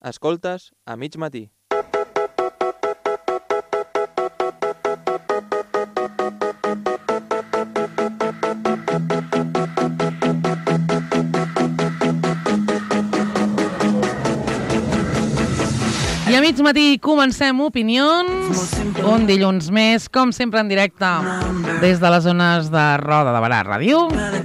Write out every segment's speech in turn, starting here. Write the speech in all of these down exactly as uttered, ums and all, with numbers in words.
Escoltes a mig matí. I a mig matí comencem Opinions, un dilluns més, com sempre en directe, des de les zones de Roda de Barà Ràdio.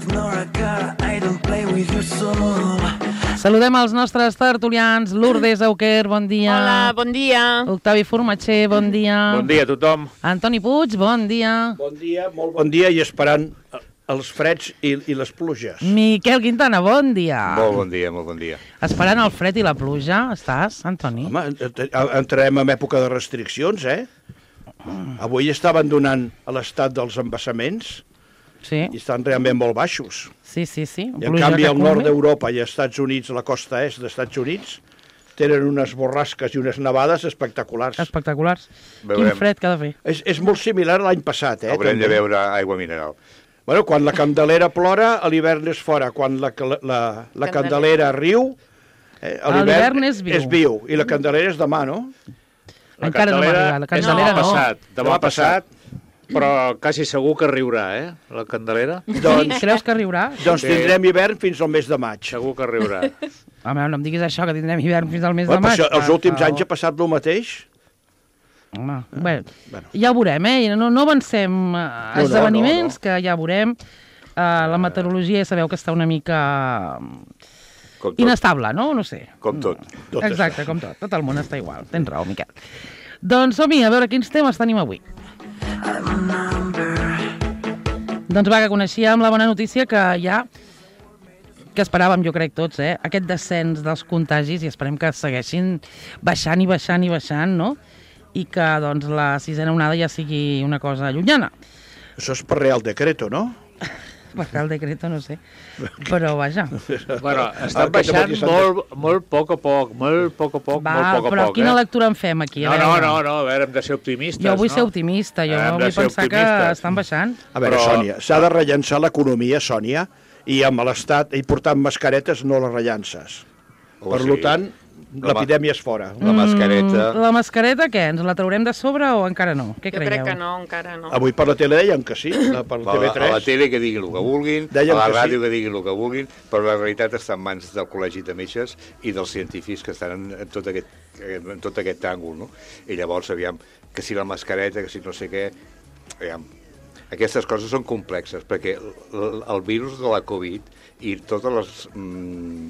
Saludem els nostres tertulians, Lourdes Auquer, bon dia. Hola, bon dia. Octavi Formatxer, bon dia. Bon dia a tothom. Antoni Puig, bon dia. Bon dia, molt bon dia i esperant els freds i, i les pluges. Miquel Quintana, bon dia. Molt bon dia, molt bon dia. Esperant el fred i la pluja, estàs, Antoni? Home, entrarem en època de restriccions, eh? Avui estaven donant a l'estat dels embassaments Sí, i estan realment molt baixos. sí, sí. sí. I en canvi al nord d'Europa i als Estats Units, a la costa est dels Estats Units, tenen unes borrasques i unes nevades espectaculars. Espectaculars. Veurem. Quin fred que ha de fer. És, és molt similar a l'any passat, eh? Haurem també. de beure aigua mineral. Bueno, quan la Candelera plora, a l'hivern és fora. Quan la, la, la, la Candelera riu, eh, a l'hivern és viu. és viu. I la Candelera és demà, no? La Encara no m'ha arribat, la Candelera demà no. passat, demà Demà passat. passat, però quasi segur que riurà, eh, la Candelera. Doncs, Creus que riurà? doncs Sí. tindrem hivern fins al mes de maig. Segur que riurà. Home, no em diguis això, que tindrem hivern fins al mes Bueno, de maig. però això, els per últims favor. anys ha passat el mateix. Home, bé, bueno. ja ho veurem, eh? No, no avancem uh, no, esdeveniments, no, no. que ja veurem. Uh, la meteorologia ja sabeu que està una mica Com tot. inestable, no? No sé. Com tot. Tot Exacte, està. com tot. Tot el món està igual. Tens raó, Miquel. Doncs som-hi, a veure quins temes tenim avui. Doncs va, que coneixíem la bona notícia que ja, que esperàvem, jo crec tots, eh? Aquest descens dels contagis i esperem que segueixin baixant i baixant i baixant, no? I que, doncs, la sisena onada ja sigui una cosa llunyana. Això és per Real Decreto, no? Per el decreto, no sé. Però, vaja. Bueno, estan Aquest baixant dematí s'han molt, molt poc a poc, molt poc a poc, Va, molt poc a però poc, quina eh? lectura en fem aquí? A No, no, veure. no, no, a veure, hem de ser optimistes, Jo vull no? ser optimista, jo Hem de vull ser pensar que optimistes. estan baixant. A veure, Però- Sònia, s'ha de rellançar l'economia, Sònia, i amb l'estat i portant mascaretes no les rellances. Oh, per sí. tant, La ma- l'epidèmia és fora. La mascareta... Mm, la mascareta, què? Ens la traurem de sobre o encara no? Què Jo creieu? crec que no, encara no. Avui per la tele deien que sí, la- per A T V la, a la tres. tele que diguin el que vulguin, Deien a la que sí. ràdio que diguin el que vulguin, però la realitat està en mans del Col·legi de Metges i dels científics que estan en, en, tot, aquest, en tot aquest àngul, no? I llavors, aviam, que si la mascareta, que si no sé què... Aviam, aquestes coses són complexes, perquè el, el virus de la Covid i totes les, mm,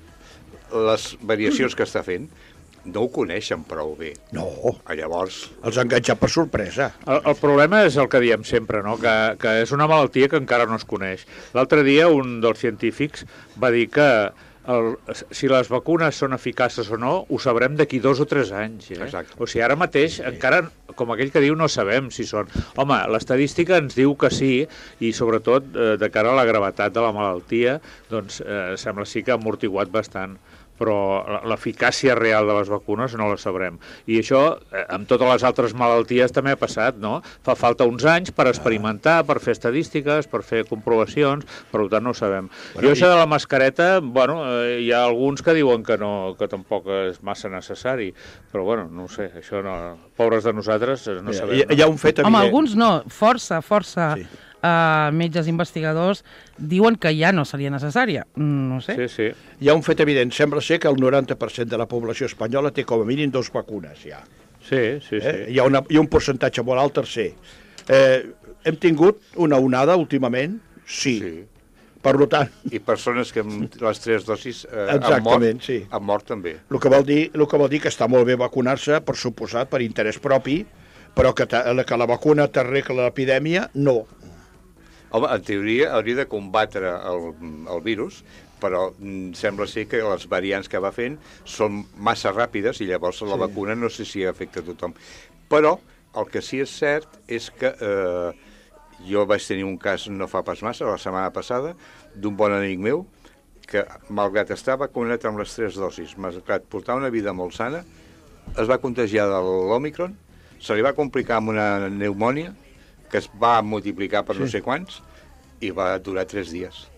les variacions que està fent no ho coneixen prou bé. No, Llavors, els ha enganxat per sorpresa. El, el problema és el que diem sempre, no? que, que és una malaltia que encara no es coneix. L'altre dia un dels científics va dir que el, si les vacunes són eficaces o no, ho sabrem d'aquí dos o tres anys. Eh? Exacte. O sigui, ara mateix encara, com aquell que diu, no sabem si són. Home, l'estadística ens diu que sí, i sobretot eh, de cara a la gravetat de la malaltia, doncs eh, sembla sí que ha amortiguat bastant, però l'eficàcia real de les vacunes no la sabrem. I això, eh, amb totes les altres malalties també ha passat, no? Fa falta uns anys per experimentar, per fer estadístiques, per fer comprovacions, per tant no ho sabem. Bueno, Jo això i- de la mascareta, bueno, eh, hi ha alguns que diuen que no, que tampoc és massa necessari, però bueno, no ho sé, això no... Pobres de nosaltres, eh, no Hi, sabem. hi ha un fet Home, evident. alguns no. Força, força Sí. uh, metges investigadors diuen que ja no seria necessària. Mm, no sé. Sí, sí. Hi ha un fet evident. Sembla ser que el noranta per cent de la població espanyola té com a mínim dos vacunes, ja. Sí, sí, sí. Eh? Hi, ha una, hi ha un percentatge molt alt tercer. Eh, hem tingut una onada últimament? Sí. sí. Per tant, I persones que amb les tres dosis eh, han Exactament, mort, sí. han mort també. el que, vol dir, el que vol dir que està molt bé vacunar-se, per suposat, per interès propi, però que, ta, que la vacuna t'arregla l'epidèmia, no. Home, en teoria hauria de combatre el, el virus, però mm, sembla ser que les variants que va fent són massa ràpides i llavors la Sí. vacuna no sé si afecta a tothom. Però el que sí és cert és que eh, jo vaig tenir un cas no fa pas massa, la setmana passada, d'un bon amic meu que, malgrat estar vacunat amb les tres dosis, malgrat portar una vida molt sana, es va contagiar de l'Òmicron, se li va complicar amb una pneumònia que es va multiplicar per sí. no sé quants i va durar tres dies.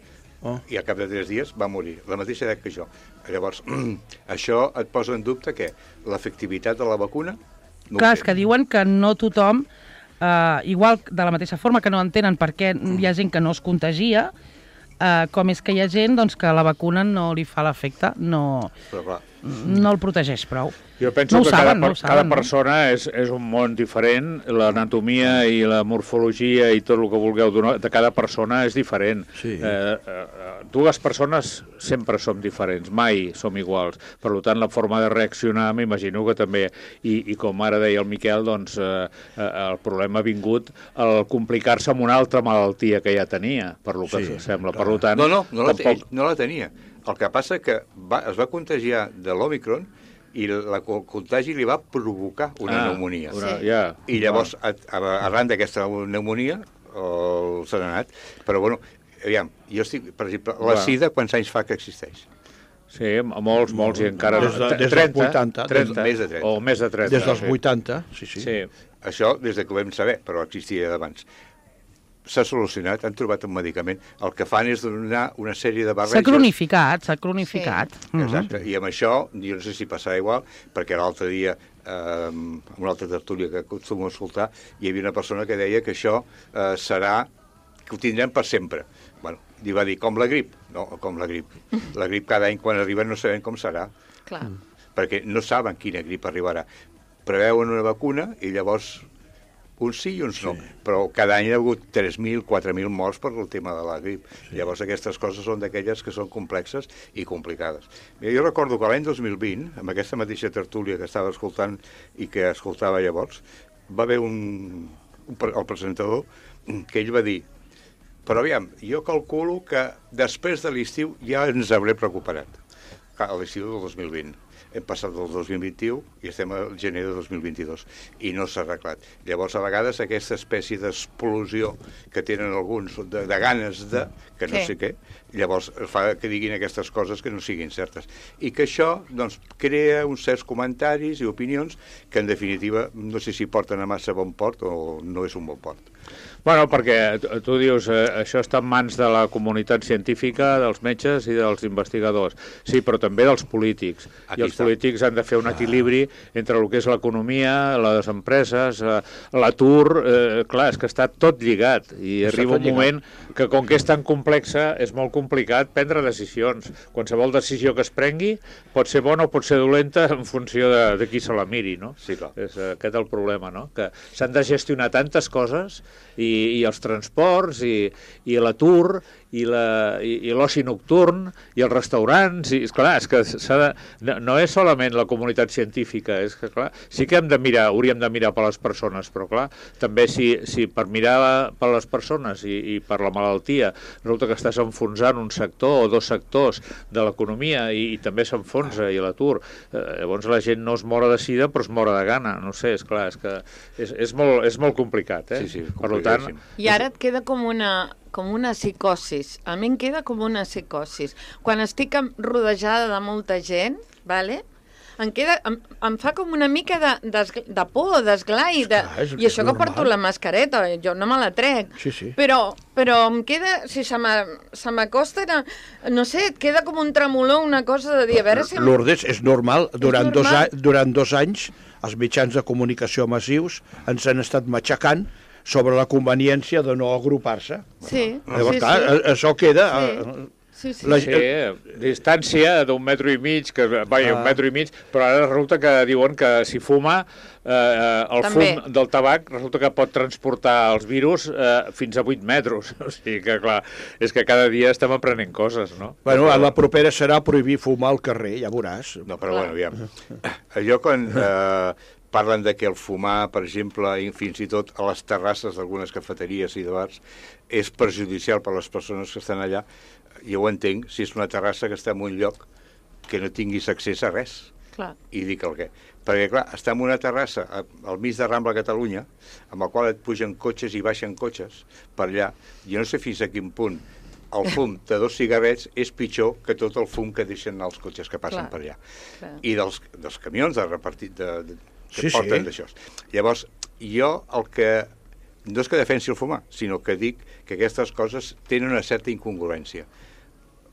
Oh. I al cap de tres dies va morir, la mateixa edat que jo. Llavors, això et posa en dubte que l'efectivitat de la vacuna... No Clar, és que diuen que no tothom, eh, igual de la mateixa forma que no entenen per què hi ha gent que no es contagia, eh, com és que hi ha gent doncs, que la vacuna no li fa l'efecte, no, Però clar, no el protegeix prou. Jo penso No ho que saben, cada, no ho per- saben, cada no? persona és, és un món diferent, l'anatomia i la morfologia i tot el que vulgueu donar, de cada persona és diferent. Sí. Eh, eh, dues persones sempre som diferents, mai som iguals. Per tant, la forma de reaccionar m'imagino que també, i, i com ara deia el Miquel, doncs, eh, eh, el problema ha vingut al complicar-se amb una altra malaltia que ja tenia, per lo que Sí, sembla. clar. Per tant, no, no, no la, tampoc... ell no la tenia. El que passa que va, es va contagiar de l'Omicron i la el contagi li va provocar una Ah, pneumonia. Una, Sí. ja. I llavors, a, a, arran d'aquesta pneumonia, el se n'ha anat. Però, bueno, aviam, jo estic, per exemple, la Va. sida, quants anys fa que existeix? Sí, molts, molts, i encara... Des de- des dels trenta, vuitanta, trenta, més de trenta. O més de trenta. Des dels sí. vuitanta, sí, sí. Sí. Això des de que ho vam saber, però existia d'abans. S'ha solucionat, han trobat un medicament. El que fan és donar una sèrie de barreges... S'ha cronificat, s'ha cronificat. Mhm. Exacte, i amb això, jo no sé si passarà igual, perquè l'altre dia, eh, en una altra tertúlia que acostumo a escoltar, hi havia una persona que deia que això eh, serà, que ho tindrem per sempre. Bueno, li va dir, com la grip? No, com la grip. La grip cada any quan arriba no sabem com serà, Clar. perquè no saben quina grip arribarà. Preveuen una vacuna i llavors uns sí i uns no, però cada any hi ha hagut tres mil, quatre mil morts per el tema de la grip. Sí. Llavors aquestes coses són d'aquelles que són complexes i complicades. Mira, jo recordo que l'any dos mil vint, amb aquesta mateixa tertúlia que estava escoltant i que escoltava llavors, va haver un, un pre- el presentador que ell va dir, però aviam, jo calculo que després de l'estiu ja ens hauré recuperat. Clar, a l'estiu del dos mil vint. Hem passat del dos mil vint-i-u i estem al gener de dos mil vint-i-dos i no s'ha arreglat. Llavors, a vegades, aquesta espècie d'explosió que tenen alguns de, de ganes de, que no Sí. sé què, llavors fa que diguin aquestes coses que no siguin certes. I que això, doncs, crea uns certs comentaris i opinions que, en definitiva, no sé si porten a massa bon port o no és un bon port. Bueno, perquè tu, tu dius, eh, això està en mans de la comunitat científica, dels metges i dels investigadors. Sí, però també dels polítics. Aquí I els està. polítics han de fer un equilibri entre el que és l'economia, les empreses, eh, l'atur... Eh, clar, és que està tot lligat. I Està arriba tot un moment que, com que és tan complexa, és molt complicat prendre decisions. Qualsevol decisió que es prengui pot ser bona o pot ser dolenta en funció de, de qui se la miri, no? Sí, clar. És eh, aquest el problema, no? Que s'han de gestionar tantes coses i, i els transports i, i l'atur i la- i- i l'oci nocturn i els restaurants, i esclar, és que s'ha de, no, no és solament la comunitat científica, és que clar, sí que hem de mirar, hauríem de mirar per les persones, però clar, també si, si per mirar per les persones i, i per la malaltia resulta que estàs enfonsant un sector o dos sectors de l'economia i, i també s'enfonsa i l'atur, eh, llavors la gent no es mora de sida però es mora de gana, no sé, és clar, és que és, és, molt, és molt complicat, eh? Sí, sí, Per tant, complicadíssim. I ara et queda com una, com una psicosis. A mi em queda com una psicosis. Quan estic am- rodejada de molta gent, vale? em, queda, em, em fa com una mica de, de, de por, d'esglai, de, Esclar, és- i això és que porto normal. la mascareta, jo no me la trec. Sí, sí. Però, però em queda, si se m'a- se m'acosta, no, no sé, et queda com un tremolor, una cosa de dir, a veure si... em- Lourdes, és normal. Durant, normal. Dos, a- durant dos anys, els mitjans de comunicació massius ens han estat matxacant sobre la conveniència de no agrupar-se. Sí, Llavors, sí, clar, sí. a- això queda... Sí. eh, Sí, sí. la- Sí, distància d'un metro i mig, que vaja, Ah. un metro i mig, però ara resulta que diuen que si fuma, eh, el També. fum del tabac resulta que pot transportar els virus eh, fins a vuit metres. O sigui que, clar, és que cada dia estem aprenent coses, no? Bueno, a la propera serà prohibir fumar al carrer, ja veuràs. No, però bueno, aviam. Allò quan eh, parlen de que el fumar, per exemple, i fins i tot a les terrasses d'algunes cafeteries i de bars, és perjudicial per a les persones que estan allà, jo ho entenc, si és una terrassa que està en un lloc que no tinguis accés a res. Clar. I dic el què. Perquè, clar, està en una terrassa a- al mig de Rambla Catalunya, amb la qual et pugen cotxes i baixen cotxes per allà. Jo no sé fins a quin punt el fum de dos cigarrets és pitjor que tot el fum que deixen els cotxes que passen Clar. per allà. Clar. I dels, dels camions de repartit de, de, que Sí, porten sí. d'això. Llavors, jo el que... No és que defensi el fumar, sinó que dic que aquestes coses tenen una certa incongruència.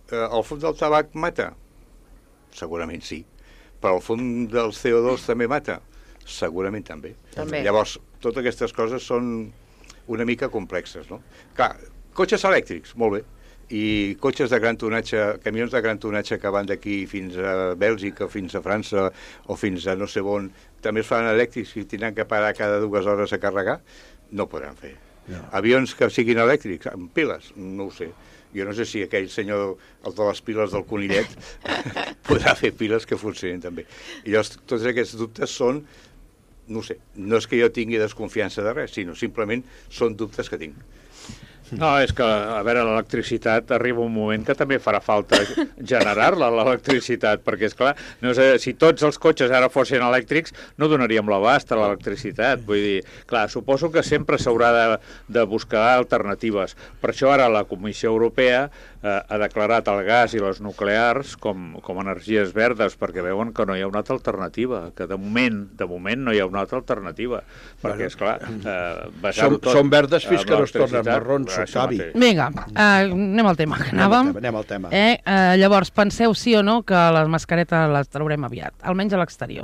eh, el fum del tabac mata? Segurament sí. Però el fum del C O dos també mata? Segurament també. També. Llavors, totes aquestes coses són una mica complexes, no? Clar, cotxes elèctrics, molt bé. I cotxes de gran tonatge, camions de gran tonatge que van d'aquí fins a Bèlgica, fins a França o fins a no sé on, també es fan elèctrics i tindran que parar cada dues hores a carregar, no ho podran fer. No. Avions que siguin elèctrics, amb piles, no ho sé. Jo no sé si aquell senyor, el de les piles del conillet, podrà fer piles que funcionin també. I llavors, tots aquests dubtes són, no sé, no és que jo tingui desconfiança de res, sinó simplement són dubtes que tinc. No, és que, a veure, l'electricitat arriba un moment que també farà falta generar-la, l'electricitat, perquè, és clar, no sé, si tots els cotxes ara fossin elèctrics, no donaríem l'abast a l'electricitat. Vull dir, clar, suposo que sempre s'haurà de, de buscar alternatives. Per això ara la Comissió Europea eh, ha declarat el gas i les nuclears com, com energies verdes, perquè veuen que no hi ha una altra alternativa, que de moment, de moment no hi ha una altra alternativa, perquè, és clar, eh, basar-ho tot... Són verdes fins que no es tornen marrons. Vinga, uh, anem al tema que anàvem. Anem al tema. Eh, uh, llavors, penseu sí o no que les mascaretes les traurem aviat, almenys a l'exterior?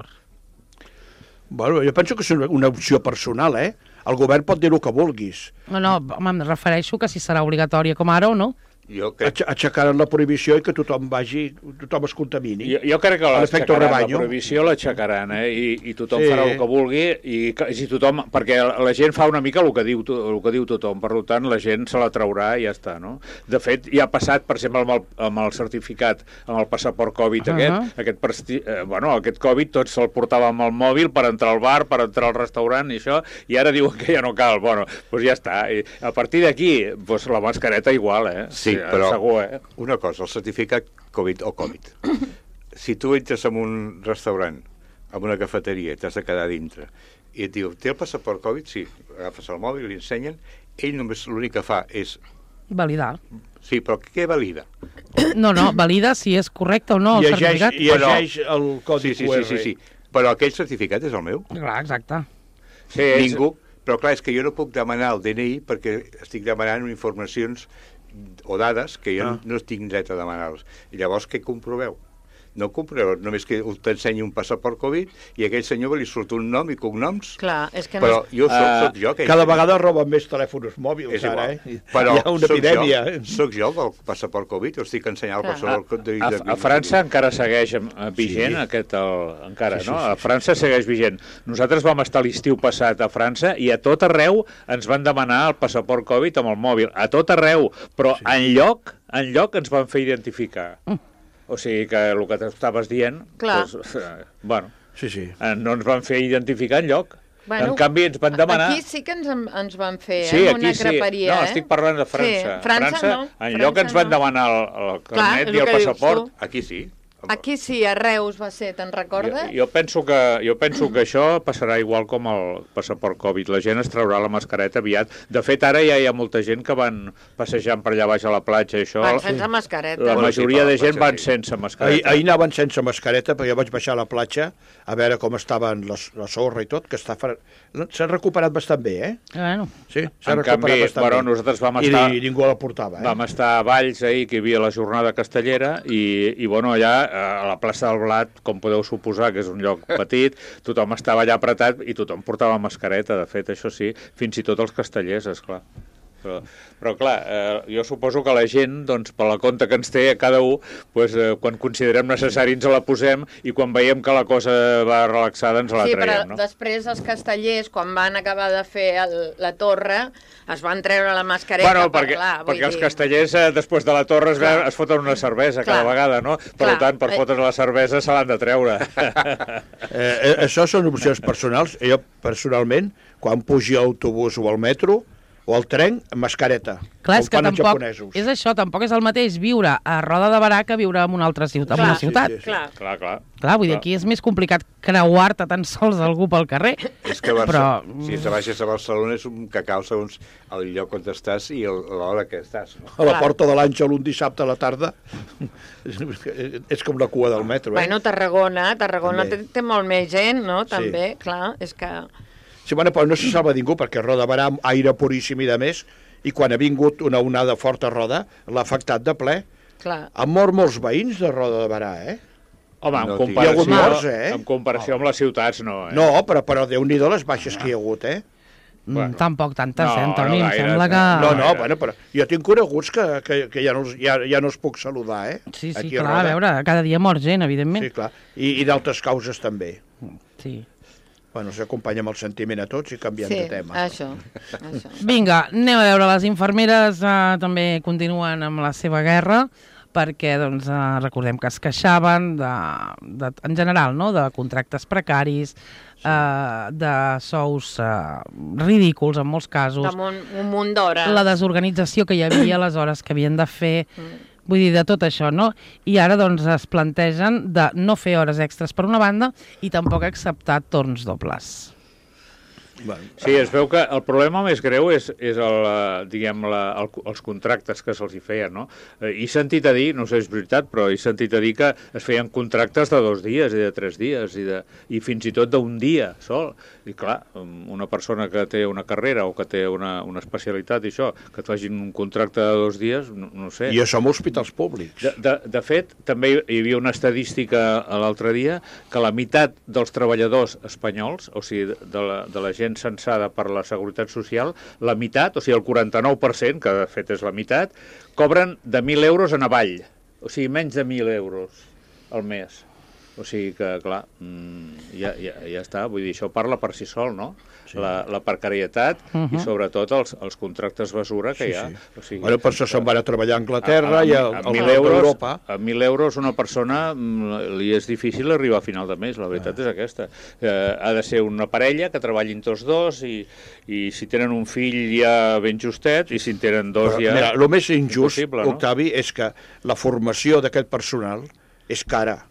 Bueno, jo penso que és una opció personal, eh? El govern pot dir el que vulguis. No, no, home, em refereixo que si serà obligatòria com ara o no. Jo crec... Aixecaran la prohibició i que tothom vagi, tothom es contamini. Jo, jo crec que l'aixecaran, la prohibició l'aixecaran, eh? I, i tothom sí. farà el que vulgui, i, i tothom, perquè la gent fa una mica el que, diu, el que diu tothom, per tant la gent se la traurà i ja està, no? De fet, ja ha passat, per exemple, amb el, amb el certificat, amb el passaport Covid uh -huh. aquest, aquest, presti, eh, bueno, aquest Covid tots se'l portàvem al mòbil per entrar al bar, per entrar al restaurant i això, i ara diuen que ja no cal, bueno, doncs ja està. I a partir d'aquí, doncs la mascareta igual, eh? Sí, però segur, eh? Una cosa, el certificat Covid o Covid. Si tu entres en un restaurant, en una cafeteria, t'has de quedar dintre, i et diu, té el passaport Covid? Sí, agafes el mòbil, li ensenyen, ell només l'únic que fa és... Validar. Sí, però què valida? No, no, valida si és correcte o no el llegeix, certificat. Llegeix el codi sí, sí, Q R. Sí, sí, sí, però aquell certificat és el meu. Clar, exacte. Sí, ningú... Però clar, és que jo no puc demanar el D N I perquè estic demanant informacions o dades que jo ah. no, no tinc dret a demanar-los. I llavors què comproveu? No comproveu, només que t'ensenyi un passaport Covid i aquell senyor li surt un nom i cognoms. Clar, és que però no... jo soc, uh, soc jo. Cada senyor. Vegada roben més telèfons mòbils, és ara, igual. eh? Però hi ha una epidèmia. Jo, soc jo del passaport Covid, o estic ensenyant el passaport Covid. A, a, a França encara segueix vigent sí. aquest, el, encara, sí, sí, no? Sí, sí, a França sí. segueix vigent. Nosaltres vam estar l'estiu passat a França i a tot arreu ens van demanar el passaport Covid amb el mòbil. A tot arreu, però sí. enlloc, enlloc ens van fer identificar. Mm. O sigui que el que t'estaves dient, doncs, eh, bueno, sí, sí. Eh, no ens van fer identificar enlloc. Bueno, en canvi, ens van demanar... Aquí sí que ens, ens van fer, sí, eh, una creperia. Sí. No, eh? estic parlant de França. Sí. França, França no. En lloc ens van no. demanar el, el carnet Clar, i el passaport. Aquí sí. Aquí sí, a Reus va ser, te'n recordes? Jo, jo, penso que, jo penso que això passarà igual com el passaport Covid. La gent es traurà la mascareta aviat. De fet, ara ja hi ha molta gent que van passejant per allà baix a la platja. Això, van sense mascareta. La majoria de gent van sense mascareta. Ahir, ahir anaven sense mascareta, perquè jo vaig baixar a la platja a veure com estaven les, la sorra i tot, que està far... s'ha recuperat bastant bé, eh? Bueno. Sí, s'ha en recuperat canvi, bastant bueno, bé. Nosaltres vam estar... I, i ningú la portava, eh? Vam estar a Valls ahir, que hi havia la jornada castellera, i, i bueno, allà, a la plaça del Blat, com podeu suposar, que és un lloc petit, tothom estava allà apretat i tothom portava mascareta, de fet, això sí, fins i tot els castellers, esclar. Però, però clar, eh, jo suposo que la gent, doncs, per la compte que ens té a cada un, doncs, eh, quan considerem necessari ens la posem i quan veiem que la cosa va relaxada ens la sí, traiem, però no? Després els castellers, quan van acabar de fer el, la torre, es van treure la mascareta bueno, per perquè, clar. Perquè dir... els castellers, eh, després de la torre, es, ve, es foten una cervesa clar. cada vegada, no? Per clar. tant, per fotre la cervesa se l'han de treure. eh, això són opcions personals. Jo, personalment, quan pugi a l'autobús o al metro, o el tren, mascareta. Clar, és que tampoc és això, tampoc és el mateix viure a Roda de Barà que viure en una altra ciutat, clar, en una ciutat. Sí, sí, sí. Clar. clar, clar. Clar, vull dir, aquí és més complicat creuar-te tan sols algú pel carrer. És que Barça... però... si te baixes a Barcelona és un cacau segons el lloc on estàs i l'hora que estàs. No? A la Porta de l'Àngel un dissabte a la tarda és com la cua del metro, eh? Bueno, Tarragona, Tarragona té, té molt més gent, no? També, sí. clar, és que... Sí, bueno, però no se salva ningú, perquè Roda Barà amb aire puríssim i de més, i quan ha vingut una onada forta a Roda, l'ha afectat de ple. Clar. Han mort molts veïns de Roda de Berà, eh? Home, en No, comparació, hi ha hagut morts, eh? en comparació amb les ciutats, no. Eh? No, però, però Déu-n'hi-do les baixes que hi ha hagut, eh? Bueno. Tampoc tantes, No, eh, Antoni? no Em gaires, sembla que... eh? No, no, gaire. bueno, però jo tinc coneguts que, que, que ja, no, els- ja, ja no els puc saludar, eh? Sí, sí, Aquí a clar, a Roda. veure, cada dia mor gent, evidentment. Sí, clar. I, i d'altres causes també. Sí. Bueno, s'acompanya amb el sentiment a tots i canviem Sí, de tema. això, això. Vinga, anem a veure, les infermeres eh, també continuen amb la seva guerra, perquè doncs, eh, recordem que es queixaven de, de, en general, no? De contractes precaris, eh, de sous eh, ridículs en molts casos, Damunt un munt d'hores. la desorganització que hi havia, les hores que havien de fer, Mm. vull dir, de tot això, no? I ara doncs es plantegen de no fer hores extres per una banda i tampoc acceptar torns dobles. Bueno, Sí, es veu que el problema més greu és, és el, eh, diguem, la, el, els contractes que se'ls hi feien, no? Eh, He sentit a dir, no sé si és veritat, però he sentit a dir que es feien contractes de dos dies i de tres dies i, de, i fins i tot d'un dia sol. I clar, una persona que té una carrera o que té una, una especialitat i això, que et facin un contracte de dos dies, no, no sé. I això amb hospitals públics. De, de, de fet, també hi havia una estadística a l'altre dia que la meitat dels treballadors espanyols, o sigui, de la, de la gent censada per la Seguretat Social, la meitat, o sigui, el quaranta-nou per cent, que de fet és la meitat, cobren de mil euros en avall. O sigui, menys de mil euros al mes. O sigui que, clar, ja, ja, ja està. Vull dir, això parla per si sol, no? Sí. La, la precarietat uh -huh. i sobretot els, els contractes basura que Sí, hi ha. sí. O sigui, Bueno, per això se'n van a treballar a Anglaterra a, a, i a, a, al a mil nord euros, d'Europa. a mil euros una persona mm, li és difícil arribar a final de mes, la veritat Ah. és aquesta. Eh, ha de ser una parella que treballin tots dos i, i si tenen un fill ja ben justet i si en tenen dos Però, ja... mira, el més injust, impossible, no? Octavi, és que la formació d'aquest personal és cara.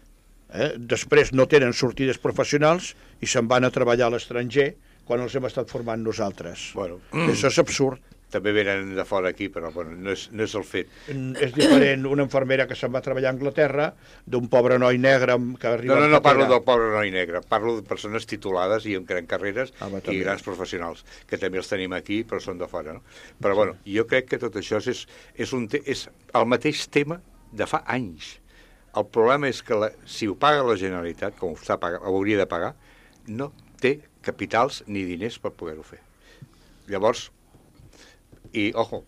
Eh? Després no tenen sortides professionals i se'n van a treballar a l'estranger quan els hem estat formant nosaltres. Bueno, Això és absurd. també venen de fora aquí, però bueno, no, és, no és el fet. Mm, És diferent una infermera que se'n va a treballar a Anglaterra d'un pobre noi negre amb- que arriba... No, no, amb no parlo patera. del pobre noi negre, parlo de persones titulades i amb grans carreres Ah, va, i també. grans professionals, que també els tenim aquí, però són de fora, no? Però, bueno, jo crec que tot això és, és, un te és el mateix tema de fa anys. El problema és que la, si ho paga la Generalitat, com ho, està pagant, ho hauria de pagar, no té capitals ni diners per poder-ho fer. Llavors, i, ojo,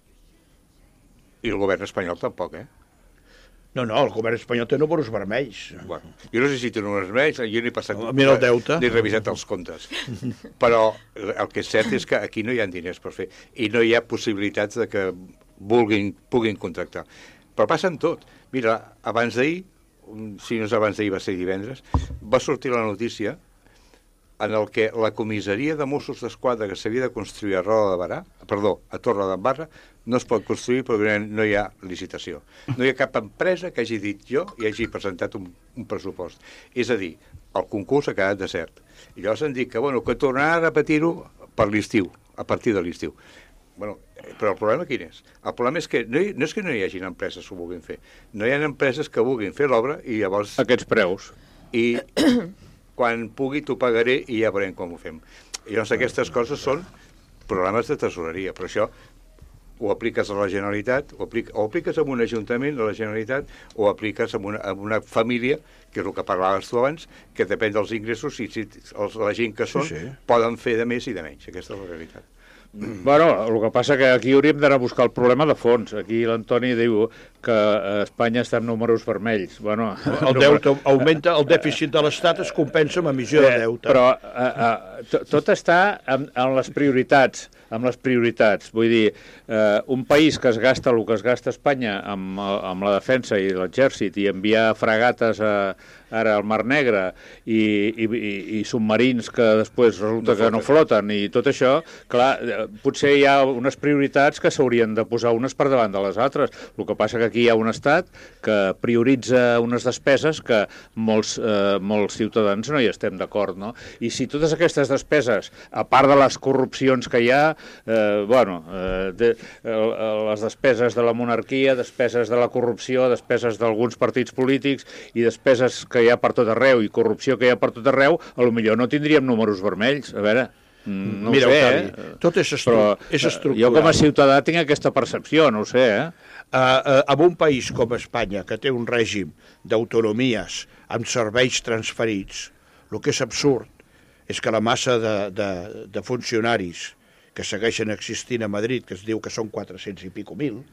i el govern espanyol tampoc, eh? No, no, el govern espanyol té números vermells. Bueno, jo no sé si té números vermells, jo n'he passat... Mira el deute. N'he revisat els comptes. Però el que és cert és que aquí no hi ha diners per fer i no hi ha possibilitats de que vulguin, puguin contractar. Però passa en tot. Mira, abans d'ahir, si no és abans d'ahir, va ser divendres, va sortir la notícia en el que la comissaria de Mossos d'Esquadra que s'havia de construir a Roda de Berà, perdó, a Torredembarra, no es pot construir perquè no hi ha licitació. No hi ha cap empresa que hagi dit jo i hagi presentat un, un pressupost. És a dir, el concurs ha quedat desert. I llavors han dit que, bueno, que tornarà a repetir-ho per l'estiu, a partir de l'estiu. Bueno, però el problema quin és? El problema és que no, hi, no és que no hi hagin empreses que ho vulguin fer. No hi ha empreses que vulguin fer l'obra i llavors... Aquests preus. I quan pugui t'ho pagaré i ja veurem com ho fem. I llavors aquestes coses són programes de tesoreria, però això ho apliques a la Generalitat, o, aplica, o apliques a un ajuntament de la Generalitat, o apliques a una, a una família, que és el que parlaves tu abans, que depèn dels ingressos, i si els, la gent que són Sí, sí. poden fer de més i de menys. Aquesta és la realitat. Bueno, el que passa que aquí hauríem d'anar a buscar el problema de fons. Aquí l'Antoni diu que Espanya està en números vermells. Bueno, El deute augmenta, el dèficit de l'Estat es compensa amb emissió de deute. Eh, però eh, eh, tot està en, en les prioritats, amb les prioritats. Vull dir, eh, un país que es gasta el que es gasta a Espanya amb, amb la defensa i l'exèrcit i enviar fragates a, ara al Mar Negre i, i, i, i submarins que després resulta No que no floten i tot això, clar, eh, potser hi ha unes prioritats que s'haurien de posar unes per davant de les altres. El que passa que aquí hi ha un estat que prioritza unes despeses que molts, eh, molts ciutadans no hi estem d'acord, no? I si totes aquestes despeses, a part de les corrupcions que hi ha, eh, bueno, eh, de, eh, les despeses de la monarquia, despeses de la corrupció, despeses d'alguns partits polítics i despeses que hi ha per tot arreu i corrupció que hi ha per tot arreu, a lo millor no tindríem números vermells. A veure... No Mira, ho sé, Octavi, eh? tot és, estru Però és eh, estructural. jo com a ciutadà tinc aquesta percepció, no ho sé, eh? Uh, uh, en un país com Espanya, que té un règim d'autonomies amb serveis transferits, el que és absurd és que la massa de, de, de funcionaris que segueixen existint a Madrid, que es diu que són quatre-cents i pico mil,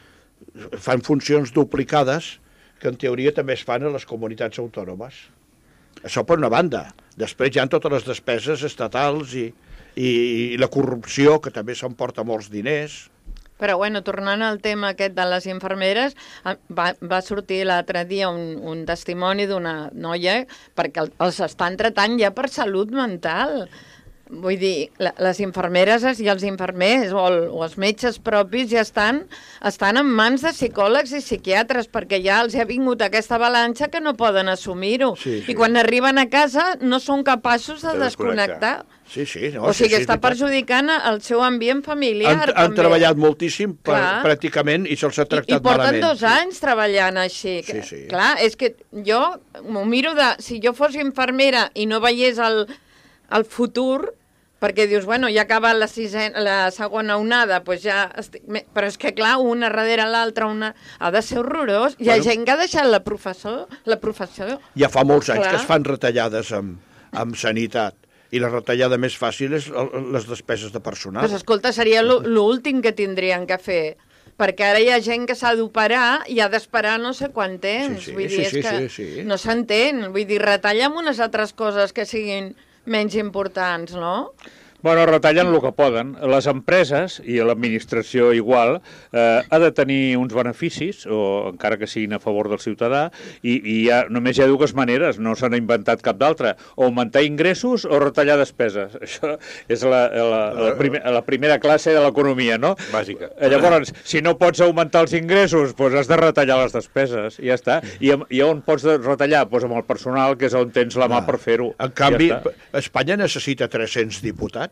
fan funcions duplicades que en teoria també es fan a les comunitats autònomes. Això per una banda. Després hi ha totes les despeses estatals i, i, i la corrupció, que també s'emporta molts diners. Però, bueno, tornant al tema aquest de les infermeres, va, va sortir l'altre dia un, un testimoni d'una noia perquè els estan tratant ja per salut mental. Vull dir, les infermeres i els infermers o, el, o els metges propis ja estan, estan en mans de psicòlegs i psiquiatres perquè ja els ha vingut aquesta balança que no poden assumir-ho. Sí, sí. I quan arriben a casa no són capaços de, de desconnectar. Sí, sí. No, o sigui, sí, sí, està perjudicant el seu ambient familiar. Han, han treballat moltíssim per, pràcticament i se'ls ha tractat I, i porten malament. dos anys treballant així. Sí, sí. Clar, és que jo m'ho miro de... Si jo fos infermera i no veiés el, el futur... Perquè dius, bueno, ja acaba la, sisena, la segona onada, doncs ja estic... però és que, clar, una darrere l'altra, una... ha de ser horrorós. Hi ha bueno, gent que ha deixat la professor, la professió. Ja fa molts anys clar. que es fan retallades amb, amb sanitat, i la retallada més fàcil és les despeses de personal. Doncs escolta, seria l'últim que tindrien que fer, perquè ara hi ha gent que s'ha d'operar i ha d'esperar no sé quant temps. Sí, sí, Vull dir, sí, és sí, que sí, sí. no s'entén. Vull dir, retalla amb unes altres coses que siguin menys importants, no? Bueno, retallen el que poden. Les empreses, i l'administració igual, eh, ha de tenir uns beneficis, o encara que siguin a favor del ciutadà, i, i hi ha, només hi ha dues maneres, no s'han inventat cap d'altra, o augmentar ingressos o retallar despeses. Això és la, la, la, primer, la primera classe de l'economia, no? Bàsica. Llavors, si no pots augmentar els ingressos, doncs has de retallar les despeses, i ja està. I, i on pots retallar? Doncs amb el personal, que és on tens la mà per fer-ho. En canvi, ja Espanya necessita tres-cents diputats.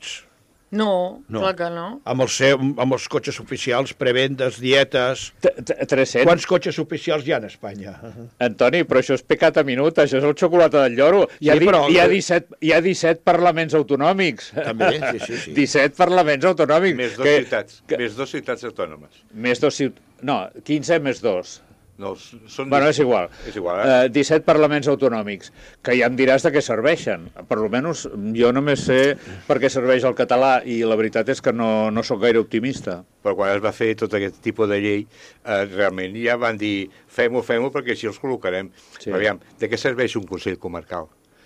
No, no, clar que no. Amb els, seu, amb els cotxes oficials, prebendes, dietes... tres-cents. Quants cotxes oficials hi ha en Espanya? Antoni, però això és pecat a minut, això és el xocolata del lloro. Hi ha, sí, però... hi ha, disset, hi ha disset parlaments autonòmics. També, sí, sí. sí. disset parlaments autonòmics. Més dos que, ciutats, que... més dos ciutats autònomes. Més dos ciutats... No, quinze més dos. No, són bueno, és igual. És igual, eh? uh, disset parlaments autonòmics, que ja em diràs de què serveixen. Per almenys jo només sé per què serveix el català i la veritat és que no, no sóc gaire optimista. Però quan es va fer tot aquest tipus de llei, eh, realment ja van dir fem-ho, fem-ho perquè així els col·locarem. Sí. Però aviam, de què serveix un Consell Comarcal?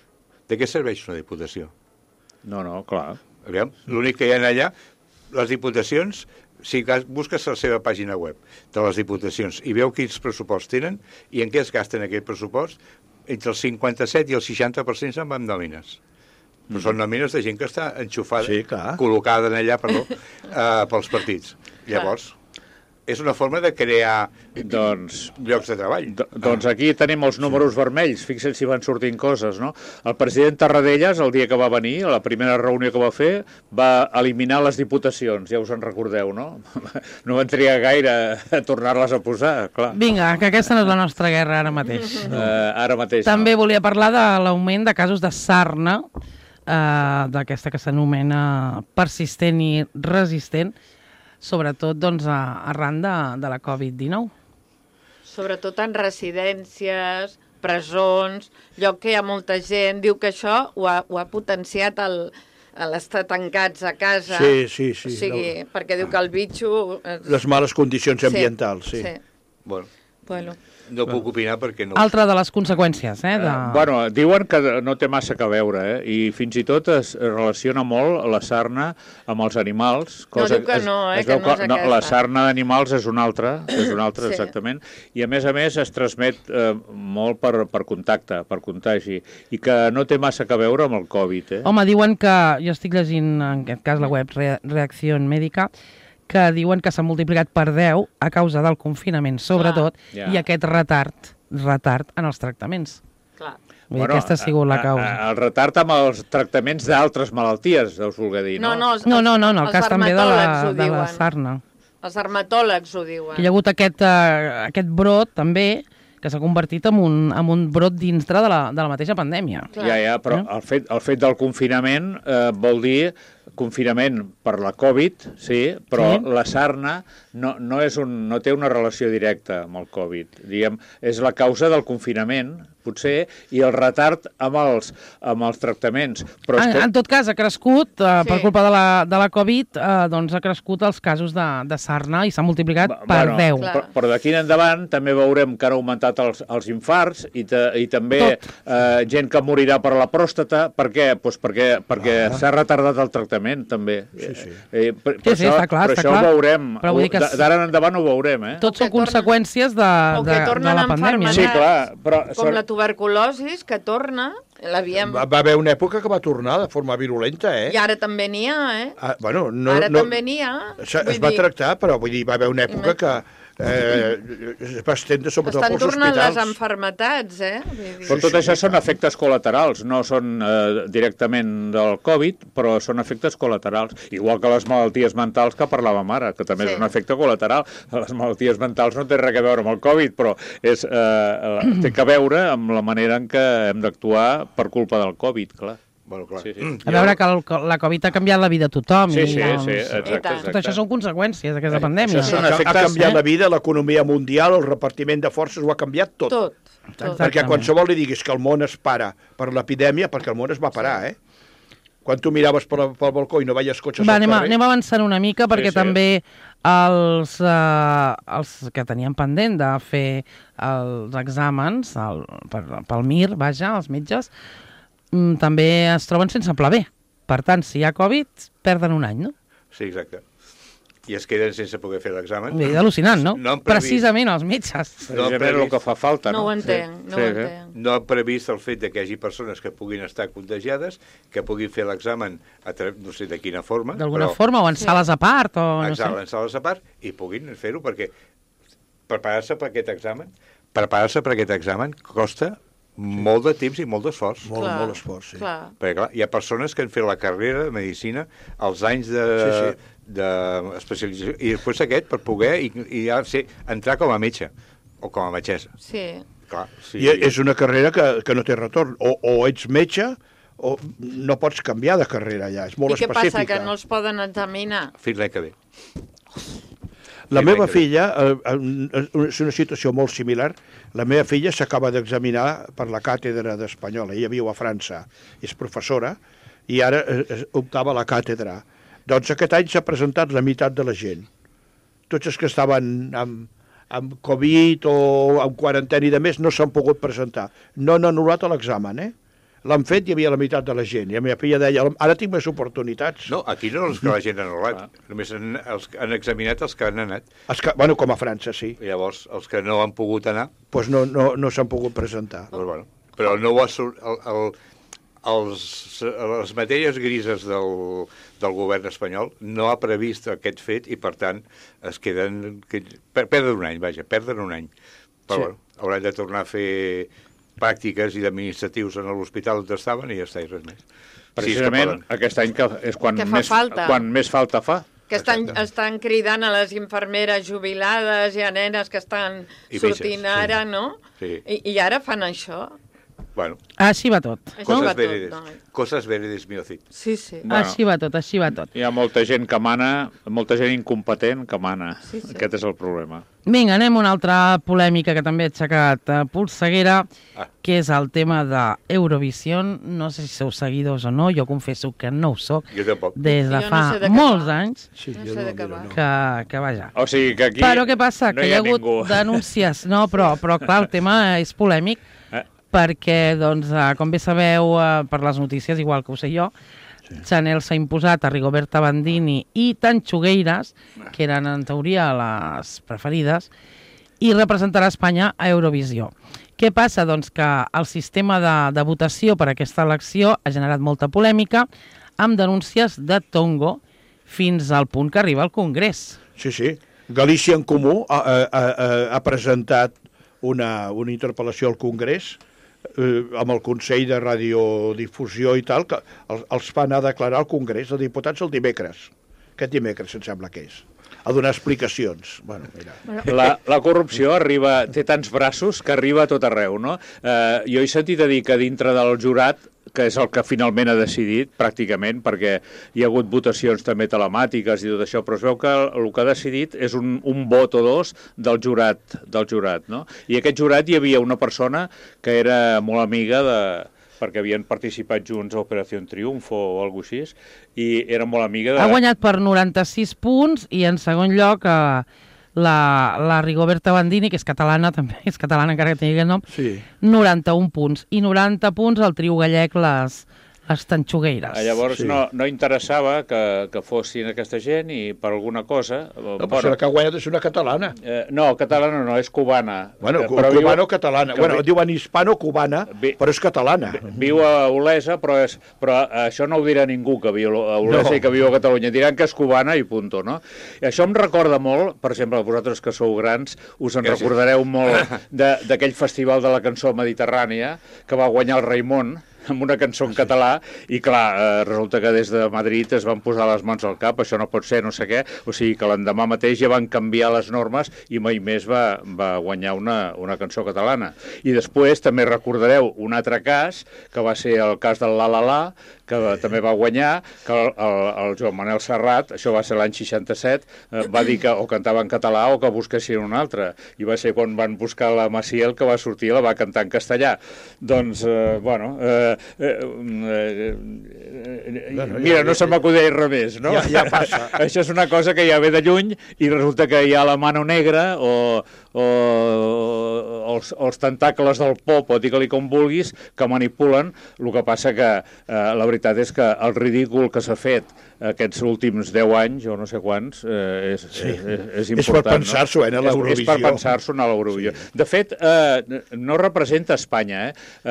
De què serveix una Diputació? No, no, clar. Aviam, l'únic que hi ha allà, les Diputacions... Si busques la seva pàgina web de les Diputacions i veu quins pressuposts tenen i en què es gasten aquest pressupost, entre el cinquanta-set i el seixanta per cent se'n van nòmines. Però mm. són nòmines de gent que està enxufada, sí, col·locada en allà, perdó, uh, pels partits. Llavors, és una forma de crear doncs, llocs de treball. Do, doncs aquí tenim els números sí. vermells, fixa't si van sortint coses, no? El president Tarradellas, el dia que va venir, a la primera reunió que va fer, va eliminar les diputacions, ja us en recordeu, no? No van trigar gaire a tornar-les a posar, clar. Vinga, que aquesta no és la nostra guerra ara mateix. No. Uh, ara mateix, També no. volia parlar de l'augment de casos de sarna, uh, d'aquesta que s'anomena persistent i resistent, sobretot doncs, arran de, de la covid dinou. Sobretot en residències, presons, lloc que hi ha molta gent. Diu que això ho ha, ho ha potenciat el, l'estar tancats a casa. Sí, sí, sí. O sigui, no. perquè diu que el bitxo... És... Les males condicions ambientals, sí. sí. sí. Bueno. bueno. No puc opinar perquè no... Altra de les conseqüències, eh? De... Uh, bueno, diuen que no té massa que veure, eh? I fins i tot es relaciona molt la sarna amb els animals. Cosa, no, diu que no, eh? Es, es que no és que, no, aquesta. La sarna d'animals és una altra, és una altra sí. exactament, i a més a més es transmet eh, molt per, per contacte, per contagi, i que no té massa que veure amb el Covid, eh? Home, diuen que, jo estic llegint en aquest cas la web Re Reacció Mèdica, que diuen que s'ha multiplicat per deu a causa del confinament, sobretot, yeah. i aquest retard, retard en els tractaments. Clar. Vull bueno, dir, aquesta ha sigut la causa. A, a, el retard amb els tractaments d'altres malalties, us voler dir, no? No, no, els, no, no, no, no el cas també de la, de la diuen. sarna. Els dermatòlegs ho diuen. Hi ha hagut aquest, uh, aquest brot, també, que s'ha convertit en un, en un brot dintre de la, de la mateixa pandèmia. Clar. Ja, ja, però eh? el, fet, el fet del confinament eh, vol dir confinament per la Covid, sí, però Sí. la sarna no, no, és un, no té una relació directa amb el Covid. Diguem, és la causa del confinament, potser, i el retard amb els, amb els tractaments. Però és En, que... en tot cas, ha crescut, eh, Sí. per culpa de la, de la Covid, eh, doncs ha crescut els casos de, de sarna i s'ha multiplicat Ba- per bueno, deu. Clar. Però, però d'aquí en endavant també veurem que han augmentat els, els infarts i, te, i també eh, gent que morirà per la pròstata. Per què? Pues perquè perquè Ah. s'ha retardat el tractament, també. Sí, sí. Eh, per, per Sí, sí, això, està clar, per està això clar. ho veurem. Però vull dir que Ho- D'ara en endavant ho veurem, eh? Tot O que són tornen- conseqüències de, o que de, de tornen la pandèmia. enfermedats. Sí, clar, però... Com la tuberculosi, que torna, l'havíem... Va, va haver una època que va tornar de forma virulenta, eh? I ara també n'hi ha, eh? Ah, bueno, no, Ara no, també n'hi ha. Es, Vull es va dir, tractar, però vull dir, va haver una època Ima- que eh, es va estendre sobretot Estan pels tornant les hospitals. enfermetats, eh? Vull dir... Però tot sí, això sí, són clar. efectes col·laterals, no són eh, directament del Covid, però són efectes col·laterals. Igual que les malalties mentals que parlàvem ara, que també Sí. és un efecte col·lateral. Les malalties mentals no té res a veure amb el Covid, però és, eh, eh, té a veure amb la manera en què hem d'actuar per culpa del Covid, clar. Bueno, clar. Sí, sí. A veure que el, la Covid ha canviat la vida a tothom. Sí, i, sí, doncs, sí, I exacte, tant. Tot exacte. això són conseqüències d'aquesta Eh, pandèmia. això són Ha, ha efectes, canviat eh? la vida, l'economia mundial, el repartiment de forces, ho ha canviat tot. Tot. tot. Exacte. Perquè qualsevol li diguis que el món es para per l'epidèmia, perquè el món es va parar, eh? Quan tu miraves pel, pel balcó i no veies cotxes Va, al anem, a, carrer... anem avançant una mica perquè Sí, sí. també els, eh, els que tenien pendent de fer els exàmens el, per, pel M I R, vaja, els metges, mm, també es troben sense pla B. Per tant, si hi ha Covid, perden un any, no? Sí, exacte. I es queden sense poder fer l'examen. Vull dir, al·lucinant, no? No han previst- Precisament els metges. No, Precisament el previst. que fa falta, No no? ho entenc, no ho Sí, sí. entenc. No han previst el fet de que hi hagi persones que puguin estar contagiades, que puguin fer l'examen, a tra- no sé de quina forma, D'alguna però forma, o en Sí. sales a part, o no sé. examen, sales a part, i puguin fer-ho, perquè preparar-se per aquest examen, preparar-se per aquest examen costa molt de temps i molt d'esforç. Molt, Clar, molt esforç, sí. Clar. Perquè, clar, hi ha persones que han fet la carrera de medicina, els anys de, Sí, sí. de especialització, i després aquest per poder i, i ja ser, entrar com a metge o com a metgessa. Sí. Clar, sí. I és una carrera que, que no té retorn. O, o ets metge o no pots canviar de carrera ja, és molt I què específica. passa, que no els poden examinar? Fins l'any que ve. La Sí, meva que bé. filla, eh, eh, és una situació molt similar, la meva filla s'acaba d'examinar per la càtedra d'Espanyola, ella viu a França, és professora, i ara eh, eh, optava a la càtedra. Doncs aquest any s'ha presentat la meitat de la gent. Tots els que estaven amb, amb Covid o amb quarantena i de més no s'han pogut presentar. No han anul·lat l'examen, eh? L'han fet i hi havia la meitat de la gent. I la meva filla deia, ara tinc més oportunitats. No, aquí no els que la gent ha anul·lat, només han, els, han examinat els que han anat. Els que, bueno, com a França, sí. I llavors, els que no han pogut anar, Pues no, no, no s'han pogut presentar. doncs, bueno, però no ho ha sur- el, el, els, les matèries grises del, del govern espanyol no ha previst aquest fet i, per tant, es queden... Que, per, perden un any, vaja, perden un any. Però, Sí. bueno, hauran de tornar a fer pràctiques i administratius en l'hospital on estaven i ja està, i res més. Precisament Sí, és que aquest any que és quan, Que fa més, falta. quan més falta fa. Que estan, Exacte. estan cridant a les infermeres jubilades i a nenes que estan I sortint metges, sí. ara, no? Sí. I, I ara fan això. Bueno, Així va tot. Això coses va tot, veredes. noi. Coses veredes, mío cit. Sí, sí. Bueno. Així va tot, així va tot. Hi ha molta gent que mana, molta gent incompetent que mana. Sí, sí. Aquest és el problema. Vinga, anem a una altra polèmica que també ha aixecat eh, polseguera, Ah. que és el tema d'Eurovision. No sé si sou seguidors o no, jo confesso que no ho soc, Jo tampoc. des de Jo no fa sé de què molts va. anys, Sí, No jo sé de què miro, va. que, que vaja. O sigui que aquí Però què passa? no que hi hi ha ha hagut ningú. denúncies. No, però, però clar, el tema és polèmic Eh? perquè, doncs, eh, com bé sabeu eh, per les notícies, igual que ho sé jo, sí. Chanel s'ha imposat a Rigoberta Bandini i Tanchugueiras, que eren en teoria les preferides, i representarà Espanya a Eurovisió. Què passa? Doncs que el sistema de, de votació per a aquesta elecció ha generat molta polèmica amb denúncies de Tongo fins al punt que arriba al Congrés. Sí, sí. Galícia en Comú ha, ha, ha, ha presentat una, una interpel·lació al Congrés eh, amb el Consell de Radiodifusió i tal, que els, els fa anar a declarar al Congrés de Diputats el dimecres. Aquest dimecres, em sembla que és. A donar explicacions. Bueno, mira. La, la corrupció arriba, té tants braços que arriba a tot arreu, no? Eh, jo he sentit a dir que dintre del jurat que és el que finalment ha decidit, pràcticament, perquè hi ha hagut votacions també telemàtiques i tot això, però es veu que el que ha decidit és un, un vot o dos del jurat, del jurat, no? I aquest jurat hi havia una persona que era molt amiga de... perquè havien participat junts a Operació Triunfo o alguna cosa així, i era molt amiga de... Ha guanyat per noranta-sis punts i en segon lloc eh, la, la Rigoberta Bandini, que és catalana, també és catalana encara que tingui aquest nom, Sí. noranta-un punts. I noranta punts al trio gallec les, les Tanxugueires. Ah, llavors Sí. no, no interessava que, que fossin aquesta gent i per alguna cosa... No, però la que ha guanyat és una catalana. eh, no, catalana no, és cubana. Bueno, Eh, però viu- cubano-catalana. que Bueno, vi- diuen hispano-cubana, Vi- però és catalana. Viu a Olesa, però, és, però això no ho dirà ningú que viu a Olesa No. i que viu a Catalunya. Diran que és cubana i punto, no? I això em recorda molt, per exemple, vosaltres que sou grans, us en Gràcies. recordareu molt de- d'aquell festival de la cançó mediterrània que va guanyar el Raimon, amb una cançó en català, i clar, eh, resulta que des de Madrid es van posar les mans al cap, això no pot ser, no sé què, o sigui que l'endemà mateix ja van canviar les normes i mai més va, va guanyar una, una cançó catalana. I després també recordareu un altre cas, que va ser el cas del La La La, que va, també va guanyar, que el, el, el Joan Manel Serrat, això va ser l'any seixanta-set, eh, va dir que o cantava en català o que busquessin un altre, i va ser quan van buscar la Maciel que va sortir i la va cantar en castellà. Doncs, eh, bueno... Eh, Eh, eh, eh, Bueno, mira, ja- no se m'acudeix res més, no? Ja- ja passa. Això és una cosa que ja ve de lluny i resulta que hi ha la mano negra o, o, o els, els tentacles del pop, o digue-li com vulguis, que manipulen. El que passa que eh, la veritat és que el ridícul que s'ha fet aquests últims deu anys, o no sé quants, eh, és, sí. és, és, és És per important. pensar-s'ho, eh, en És- És per l'Eurovisió. pensar-s'ho en l'Eurovisió. Sí. De fet, eh, no representa Espanya, eh?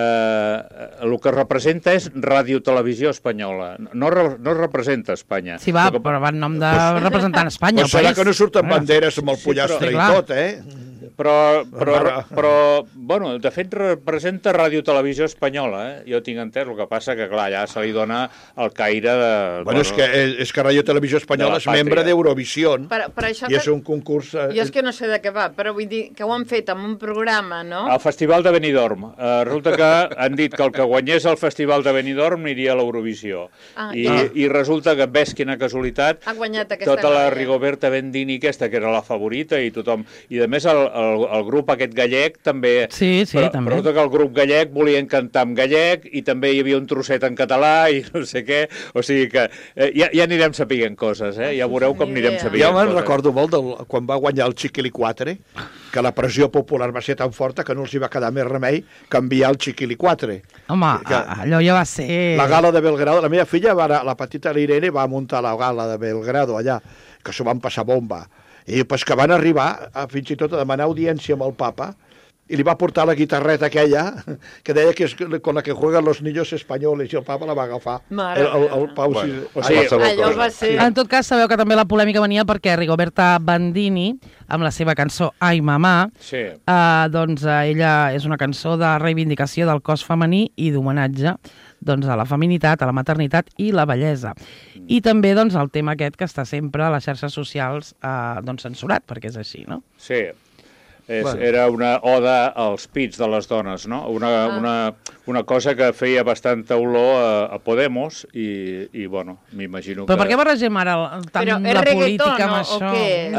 eh? El que representa és Ràdio Televisió Espanyola. No, re, no representa Espanya. Sí, va, El que- però va en nom de representant Espanya. Però serà el país. que no surten Ah. banderes amb el Sí, pollastre però- i Sí, clar. tot, eh? Però, però, Mare. però, bueno, de fet representa Ràdio Televisió Espanyola, eh? Jo tinc entès, el que passa que, clar, ja se li dona el caire de... Bueno, és que, és que Radio Televisió de Espanyola la és membre pàtria. d'Eurovisió Per, per això i és que... un concurs... eh, Jo és que no sé de què va, però vull dir que ho han fet amb un programa, no? El Festival de Benidorm. Uh, resulta que han dit que el que guanyés el Festival de Benidorm aniria a l'Eurovisió. Ah, I, ja. I resulta que, ves quina casualitat, Ha guanyat aquesta tota la noia. Rigoberta Bandini aquesta, que era la favorita, i tothom... I, a més, el, el, el grup aquest gallec també... Sí, sí, però, també. Però resulta que el grup gallec volien cantar en gallec i també hi havia un trosset en català i no sé què. O sigui que eh, ja, ja anirem sapiguent coses, eh? Ja veureu com Ni anirem idea. sapiguent Jo me'n coses. recordo molt del, quan va guanyar el Chiquilicuatre, que la pressió popular va ser tan forta que no els hi va quedar més remei que enviar el Chiquilicuatre. Home, que- allò ja va ser... La gala de Belgrado, la meva filla, va anar, la petita Irene, va muntar la gala de Belgrado allà, que s'ho van passar bomba. I pues, que van arribar a, fins i tot a demanar audiència amb el papa, i li va portar la guitarreta aquella, que deia que és con la que jueguen los niños españoles, i el papa la va agafar. Mare El, el, el Pau, Bueno, sí, o sigui, qualsevol Allò cosa. va ser... En tot cas, sabeu que també la polèmica venia perquè Rigoberta Bandini, amb la seva cançó Ai, mamà, Sí. eh, doncs eh, ella és una cançó de reivindicació del cos femení i d'homenatge doncs, a la feminitat, a la maternitat i la bellesa. I també doncs, el tema aquest que està sempre a les xarxes socials eh, doncs, censurat, perquè és així, no? Sí. És, Bueno. Era una oda als pits de les dones, no? Una, Ah. una, una cosa que feia bastanta olor a, a Podemos i, i bueno, m'imagino que... Però per què barregem ara el- tant Però és la reggaeton, política amb o- o això? què és?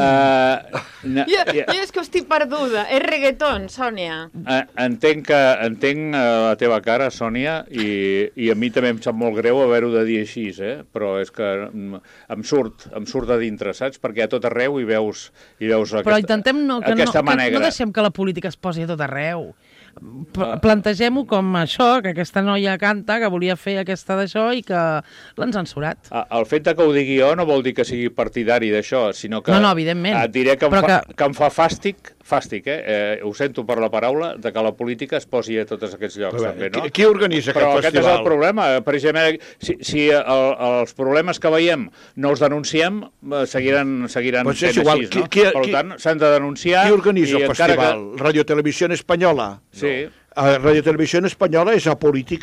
Uh, na, Jo, ja, jo és que estic perduda. És reggaeton, Sònia. eh, entenc que entenc eh, la teva cara, Sònia, i, i a mi també em sap molt greu haver-ho de dir així, eh? Però és que mm, em surt, em surt de dintre, saps? Perquè a tot arreu hi veus, hi veus aquesta, Però intentem no, que, no, aquesta mà que negra. no deixem que la política es posi a tot arreu. P- Plantegem-ho com això, que aquesta noia canta, que volia fer aquesta d'això i que l'han censurat. Ah, el fet de que ho digui jo no vol dir que sigui partidari d'això, sinó que... No, no, evidentment. Et diré que em, Però fa, que- que... em fa fàstic, fàstic, eh? eh? Ho sento per la paraula, de que la política es posi a tots aquests llocs, Però, també, no? qui, qui organitza Però aquest aquest és festival? el problema. Precisament, si, si el, els problemes que veiem no els denunciem, eh, seguiran, seguiran Pues és sent igual. així, no? Qui- qui- per qui- tant, s'han de denunciar... Qui organitza i el encara festival? Radio Televisión Espanyola? Que... Sí. Uh, Radio Televisión Espanyola és apolítica?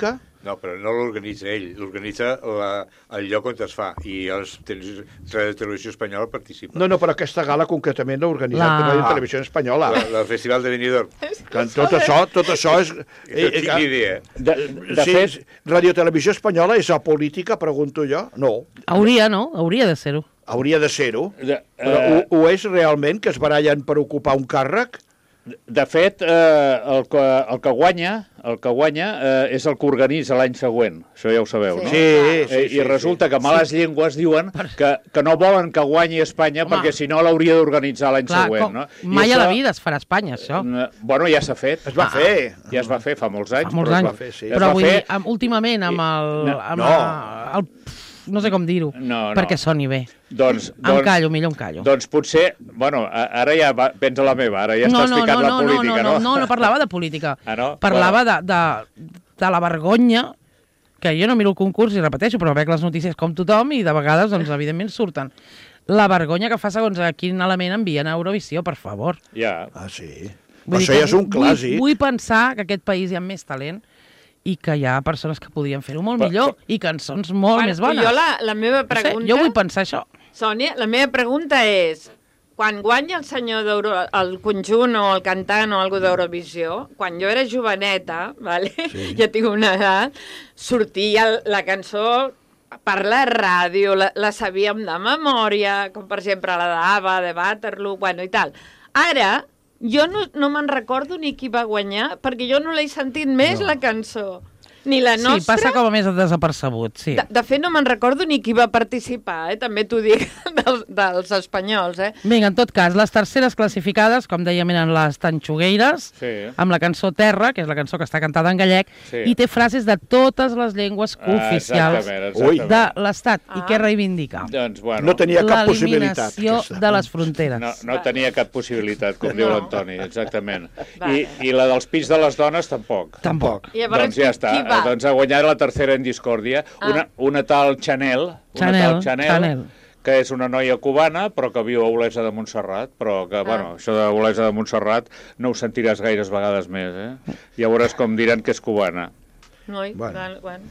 No, però no l'organitza ell, l'organitza la- el lloc on es fa, i els televisió, la televisió espanyola participa. No, no, però aquesta gala concretament l'ha organitzat La- per Radio Televisió Espanyola. La, la Festival de Benidorm. Que tot això, tot això és... No tinc ni idea. De, de sí, fet, Radio Televisió Espanyola és apolítica, pregunto jo? No, Hauria, no? Hauria de ser-ho. hauria de ser-ho. de, Però eh, ho, ho és realment, que es barallen per ocupar un càrrec? de fet, eh, el, que, el que guanya, el que guanya eh, és el que organitza l'any següent. Això ja ho sabeu, no? Sí, Eh, sí, sí. I resulta que males Sí. llengües diuen que, que no volen que guanyi Espanya, Home. perquè si no l'hauria d'organitzar l'any Clar, següent, com, no? I mai a la això, vida es farà a Espanya, això. eh, Bueno, ja s'ha fet. Es va fer. Ja es va fer fa molts anys. Fa molts però es anys. va fer, sí. Es Però es va vull fer... dir, amb, últimament, amb el... No, Amb no. la- el no sé com dir-ho, No, no. perquè soni bé. Doncs, Em doncs, callo, millor em callo. doncs potser... Bueno, a- ara ja va, pensa la meva, ara ja no, estàs no, ficant no, la no, política, no, no? no, no, no parlava de política. Ah, no? Parlava de, de, de la vergonya, que jo no miro el concurs i repeteixo, però veig les notícies com tothom i de vegades, doncs, evidentment, surten. La vergonya que fa segons a quin element envien a Eurovisió, per favor. Ja. Ah, sí. Vull Però dir això que ja és un vull, clàssic. Vull pensar que aquest país hi ha més talent i que hi ha persones que podrien fer-ho molt Però- millor i cançons molt Bueno, més bones. Jo la, la meva No sé, pregunta... jo vull pensar això. Sònia, la meva pregunta és, quan guanya el senyor d'Euro, el conjunt o el cantant o algú d'Eurovisió, quan jo era joveneta, vale? Sí. Ja tinc una edat, sortia el- la cançó per la ràdio, la, la sabíem de memòria, com per exemple la d'Ava, de Waterloo, bueno, i tal. Ara, jo no, no me'n recordo ni qui va guanyar, perquè jo no l'he sentit més, no. la cançó. Ni la nostra... Sí, passa com a més desapercebut, sí. De, de fet, no me'n recordo ni qui va participar, eh? També t'ho dic dels, dels espanyols. Eh? Vinga, en tot cas, les terceres classificades, com dèiem, eren les Tanxugueires, Sí. amb la cançó Terra, que és la cançó que està cantada en gallec, Sí. i té frases de totes les llengües Ah, oficials exactament, Ui. de exactament. l'Estat. I Ah. què reivindica? Doncs, bueno, No tenia cap possibilitat. L'eliminació aquesta. de les fronteres. no, no tenia cap possibilitat, com diu No. l'Antoni, exactament. I, Vale. I la dels pits de les dones, tampoc. Tampoc. Llavors, Doncs ja està. qui va? Doncs ha guanyat la tercera en discòrdia. Ah. Una, una tal Chanel, una Chanel, tal Chanel, Chanel. que és una noia cubana, però que viu a Olesa de Montserrat, però que, Ah. bueno, això de Olesa de Montserrat no ho sentiràs gaires vegades més, eh? Ja veuràs com diran que és cubana. Noi, Bueno. bueno. bueno.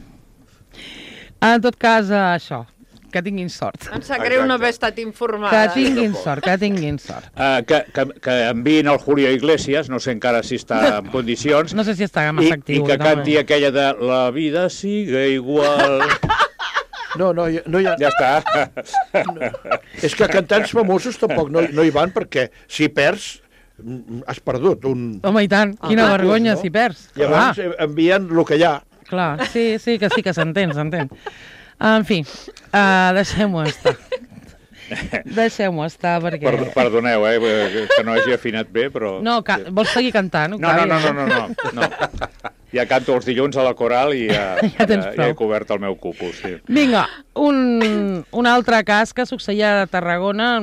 En tot cas, eh, això, que tinguin sort. Em sap greu no haver estat Que informada. tinguin sort, que tinguin sort. Uh, que, que, que enviïn el Julio Iglesias, no sé encara si està en condicions, No sé si està i, massa i actiu. que no? canti aquella de La vida sigue igual. No, no, hi- no hi ha... Ja està. És que cantants famosos tampoc no, no hi van, perquè si perds, mm, has perdut un... Home, i tant, quina Ah, vergonya no? si perds. Llavors Clar, eh, envien el que hi ha. clar, sí, sí, que sí, que s'entén, s'entén. En fi, uh, deixem-ho estar. Deixem-ho estar, perquè... Per, perdoneu, eh, que no hagi afinat bé, però... No, ca... vols seguir cantant? no, no, no, no, no, no, no. Ja canto els dilluns a la coral i ja, Ja tens ja, ja he prou. cobert el meu cupos, sí. Vinga, un, un altre cas que succeïa a Tarragona,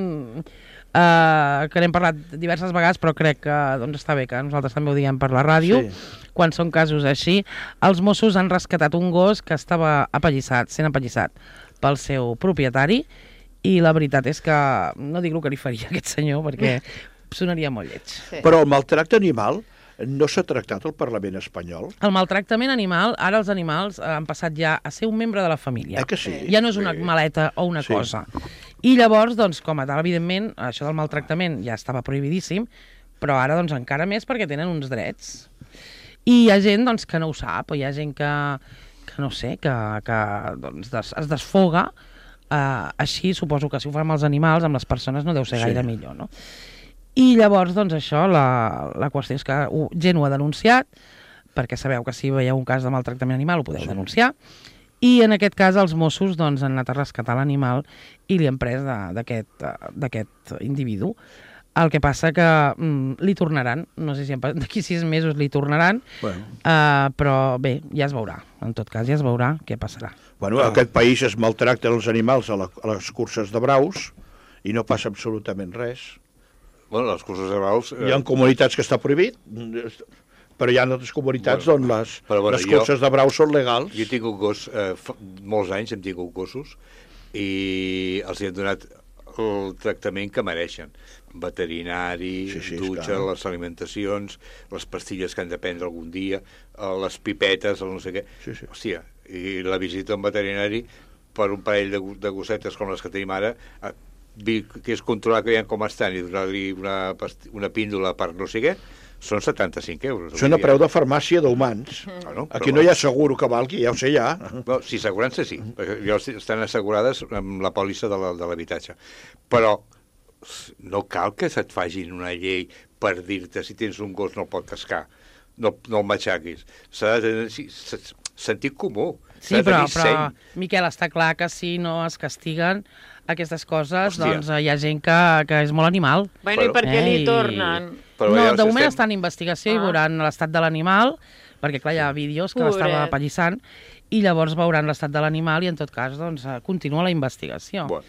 eh, que n'hem parlat diverses vegades, però crec que doncs, està bé que nosaltres també ho diguem per la ràdio, Sí. quan són casos així. Els Mossos han rescatat un gos que estava apallissat, sent apallissat pel seu propietari, i la veritat és que no dic el que li faria a aquest senyor, perquè sonaria molt lleig. Sí. Però el maltracte animal no s'ha tractat al Parlament espanyol? El maltractament animal, ara els animals eh, han passat ja a ser un membre de la família. Eh que sí? Ja no és una maleta o una Sí. cosa. I llavors, doncs, com a tal, evidentment, això del maltractament ja estava prohibidíssim, però ara, doncs, encara més perquè tenen uns drets. I hi ha gent, doncs, que no ho sap, o hi ha gent que, que no sé, que, que doncs, des, es desfoga. Eh, així, suposo que si ho fa amb els animals, amb les persones no deu ser Sí. gaire millor, no? I llavors, doncs, això, la, la qüestió és que uh, gent ho ha denunciat, perquè sabeu que si veieu un cas de maltractament animal ho podeu sí. denunciar, i en aquest cas els Mossos doncs, han anat a rescatar l'animal i li han pres de- d'aquest eh, d'aquest individu. El que passa que mm, li tornaran, no sé si en pa- d'aquí sis mesos li tornaran, Bueno, eh, però bé, ja es veurà. En tot cas, ja es veurà què passarà. bueno aquest país es maltracta els animals a, la, a les curses de braus i no passa absolutament res. Bueno, les curses de braus... Hi ha comunitats que està prohibit, però hi ha altres comunitats Bueno, on les, però bueno, les jo- curses de braus són legals. Jo he tingut gos, eh, fa molts anys hem tingut gossos, i els hi hem donat el tractament que mereixen. Veterinari, Sí, sí, dutxa, clar. les alimentacions, les pastilles que han de prendre algun dia, eh, les pipetes, el no sé què. Sí, sí. Hòstia, i la visita a un veterinari per un parell de, gu- de gossetes com les que tenim ara, eh, vi- que és controlar que veiem com estan i donar-li una, pasti- una píndola per no sé què, són setanta-cinc euros. Són a preu de farmàcia d'humans. Bueno, però Aquí no hi ha seguro que valgui, ja ho sé ja. Bueno, sí, assegurança sí, perquè ja estan assegurades amb la pòlissa de la- de l'habitatge. Però no cal que se't facin una llei per dir-te si tens un gos no el pot cascar, no, no el matxaquis. S'ha de tenir sí, s- sentit comú. Sí, S'ha de però, tenir però, seny. Miquel, està clar que si no es castiguen aquestes coses, Hòstia. doncs eh, hi ha gent que, que és molt animal. Bueno, Però- i per què li Eh, i- tornen? Però no, llavors de moment estem- està en investigació i Ah. veuran l'estat de l'animal, perquè clar, hi ha vídeos que l'estava Pobret. apallissant, i llavors veuran l'estat de l'animal i en tot cas doncs, eh, continua la investigació. Bueno,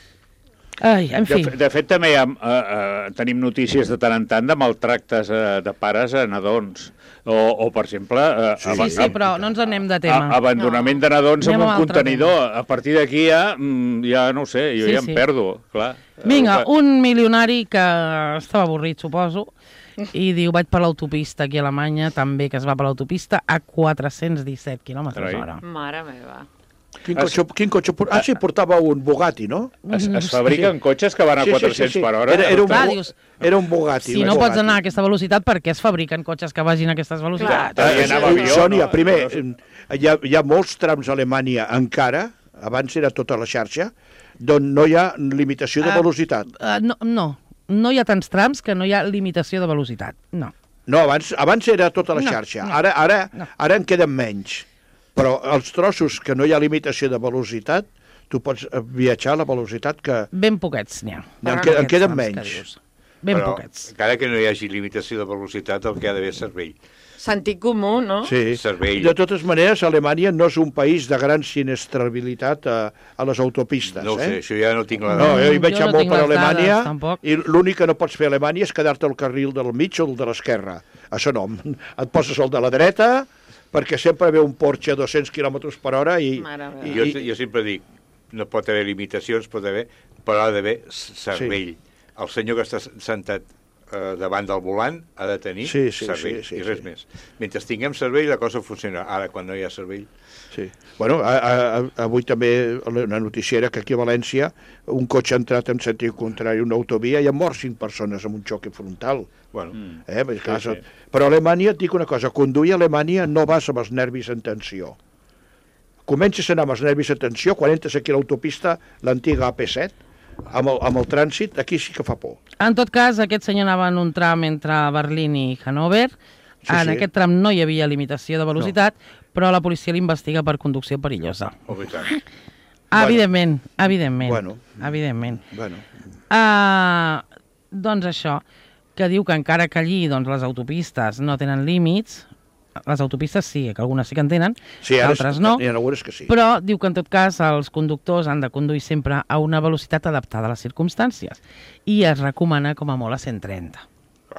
Ai, en De, fi, fe- de fet, també hi ha, eh, eh, tenim notícies de tant en tant de maltractes eh, de pares a nadons. O, o per exemple... Eh, Sí, sí, sí, però no ens anem de tema. A, abandonament de nadons Anem amb a un un altre contenidor. A partir d'aquí ja, mm, ja no ho sé, jo Sí, ja sí. em perdo, clar. Vinga, Eh, un milionari que estava avorrit, suposo, i diu, vaig per l'autopista aquí a Alemanya, també que es va per l'autopista, a quatre-cents disset quilòmetres Carai. hora. Mare meva. Quin cotxe, quin cotxe por- Ah, sí, portava un Bugatti, no? Es, es fabriquen cotxes que van a Sí, sí, sí, quatre-cents sí. per hora. Era, era, un, Clar, Bu- dius, era un Bugatti. Si un no Bugatti. pots anar a aquesta velocitat, per què es fabriquen cotxes que vagin a aquestes velocitats? Clar, Eh, També anava eh, avió, Sònia, no? primer, eh, hi ha, hi ha molts trams a Alemanya encara, abans era tota la xarxa, d'on no hi ha limitació de Ah, velocitat. Uh, no, no, no hi ha tants trams que no hi ha limitació de velocitat. No. No, abans, abans era tota la No, xarxa, no, ara, ara, no. ara en queden menys. Però els trossos que no hi ha limitació de velocitat, tu pots eh, viatjar a la velocitat que... Ben poquets n'hi ha. En, que, en Aquests queden trams que menys. dius. Ben però poquets. encara que no hi hagi limitació de velocitat, el que ha d'haver és servei. Sentit comú, no? Sí. Servei. De totes maneres, Alemanya no és un país de gran siniestrabilitat a, a les autopistes. No ho sé, eh? això ja no tinc la... No, jo hi Jo vaig no no molt tinc per les Alemanya dades, tampoc. i l'únic que no pots fer a Alemanya és quedar-te al carril del mig o el de l'esquerra. Això no, et poses el de la dreta perquè sempre ve un Porsche a dos-cents quilòmetres per hora i... Mare meva. i, Jo, i jo sempre dic, no pot haver limitacions, pot haver, però ha d'haver cervell. El senyor que està sentat eh, davant del volant ha de tenir Sí, sí, cervell, sí, sí, i res sí. més. Mentre tinguem cervell, la cosa funciona. Ara, quan no hi ha cervell... sí. Bueno, a, a, a, avui també una notícia era que aquí a València un cotxe ha entrat en sentit contrari a una autovia i han mort cinc persones amb un xoc frontal. Bueno, Mm. Eh? Vull dir que Sí, és- sí. Però a Alemanya, et dic una cosa, conduir a Alemanya no vas amb els nervis en tensió. Comences a anar amb els nervis en tensió, quan entres aquí a l'autopista, l'antiga A P set, amb el, amb el trànsit, aquí sí que fa por. En tot cas, aquest senyor anava en un tram entre Berlín i Hannover. Sí, En sí. aquest tram no hi havia limitació de velocitat, però la policia l'investiga per conducció perillosa. oh, i tant. Ah, evidentment, evidentment. Bueno. Evidentment. Bueno, Uh, doncs això, que diu que encara que allí doncs, les autopistes no tenen límits, les autopistes sí, que algunes sí que en tenen, sí, ara altres no, Hi ha algunes que sí. però diu que en tot cas els conductors han de conduir sempre a una velocitat adaptada a les circumstàncies i es recomana com a molt a cent trenta.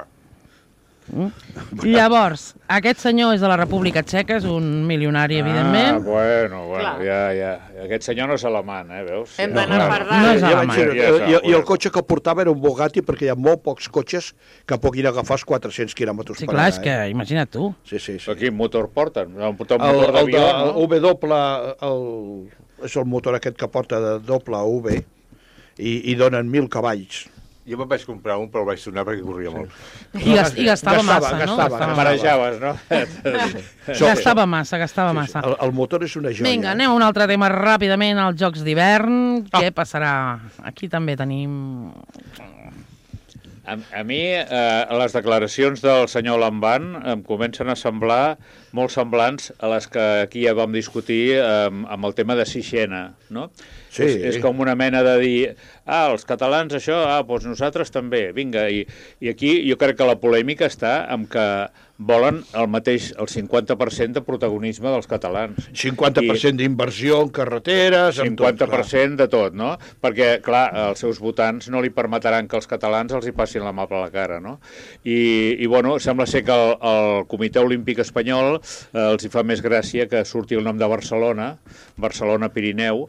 Mm? Llavors, aquest senyor és de la República Txeca, és un milionari, Ah, evidentment. bueno, bueno, Clar. ja, ja. Aquest senyor no és alemany, eh, veus? Hem Ja. d'anar no, per no dalt. és Ja vaig alemany. dir, Ja I, està, i, I el bueno. cotxe que portava era un Bugatti perquè hi ha molt pocs cotxes que puguin agafar els quatre-cents quilòmetres Sí, per clar, hora. és que imagina't tu. Eh? Sí, sí, sí. Però quin motor porten? Un motor, El, motor el, de, d'avió, el no? W, el, és el motor aquest que porta de doble a V i, i donen mil cavalls. Jo me'n vaig comprar un, però el vaig tornar perquè corria molt. I, gast, i gastava, Gastava, massa, no? gastava, Gastava, Marejaves, no? gastava massa, gastava massa. El, el motor és una joia. Vinga, anem a un altre tema ràpidament, als Jocs d'hivern. Què passarà? Aquí també tenim... A, a mi, eh, les declaracions del senyor Lamban em comencen a semblar molt semblants a les que aquí ja vam discutir eh, amb el tema de Sixena, no? Sí. És, és com una mena de dir, ah, els catalans això, ah, doncs nosaltres també, vinga. I, i aquí jo crec que la polèmica està en que volen el mateix, el cinquanta per cent de protagonisme dels catalans. cinquanta per cent d'inversió en carreteres, en cinquanta per tot, cent de tot, no? Perquè, clar, els seus votants no li permetran que els catalans els hi passin la mà per la cara, no? I, i bueno, sembla ser que el, el Comitè Olímpic Espanyol eh, els hi fa més gràcia que surti el nom de Barcelona, Barcelona-Pirineu,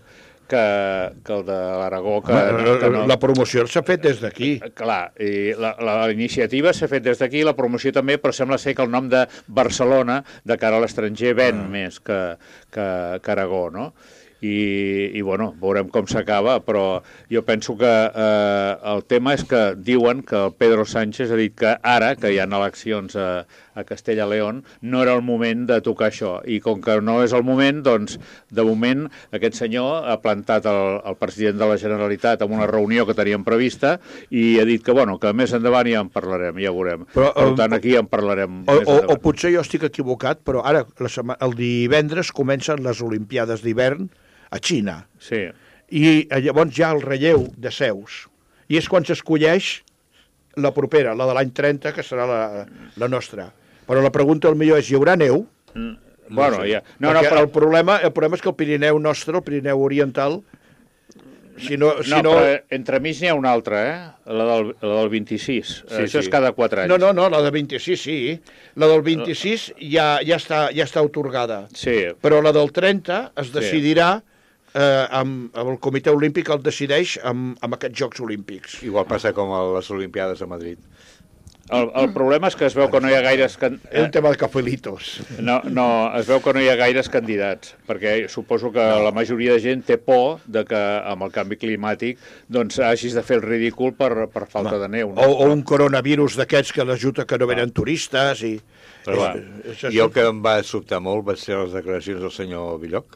que, que el de l'Aragó... Que, la, que no... la promoció s'ha fet des d'aquí. Clar, i la, la, la iniciativa s'ha fet des d'aquí, la promoció també, però sembla ser que el nom de Barcelona, de cara a l'estranger, ven ah. més que, que, que Aragó, no? I, i bueno, veurem com s'acaba, però jo penso que eh, el tema és que diuen que el Pedro Sánchez ha dit que ara, que hi ha eleccions a, a Castella-León, no era el moment de tocar això, i com que no és el moment, doncs, de moment, aquest senyor ha plantat el, el president de la Generalitat en una reunió que teníem prevista i ha dit que, bueno, que més endavant ja en parlarem, ja veurem. Però, per tant, aquí en parlarem o, més endavant. O, o potser jo estic equivocat, però ara, la sema, el divendres, comencen les Olimpiades d'hivern a Xina. Sí. I llavors hi ha el relleu de seus. I és quan s'escolleix la propera, la de l'any trenta, que serà la, la nostra. Però la pregunta, el millor, és, hi haurà neu? Mm, bueno, no sé. ja... No, no, però... el, problema, el problema és que el Pirineu nostre, el Pirineu oriental, si no... Si no, no... però entremig n'hi ha una altra, eh? La del, la del vint-i-sis. Sí, Això sí. és cada quatre anys. No, no, no, la del vint-i-sis, sí. La del vint-i-sis ja, ja, està, ja està atorgada. Sí. Però la del trenta es decidirà... Sí. Eh, amb, amb el Comitè Olímpic el decideix amb, amb aquests Jocs Olímpics. Igual passa com a les Olimpiades a Madrid. El, el problema és que es veu que no hi ha gaires... Can... És un tema de cafelitos. No, no, es veu que no hi ha gaires candidats, perquè suposo que no. la majoria de gent té por de que amb el canvi climàtic doncs hagis de fer el ridícul per, per falta no. de neu. No? O, o un coronavirus d'aquests que l'ajuda que no venen turistes i... Però, és, és, I el que em va sobtar molt va ser les declaracions del senyor Villoch,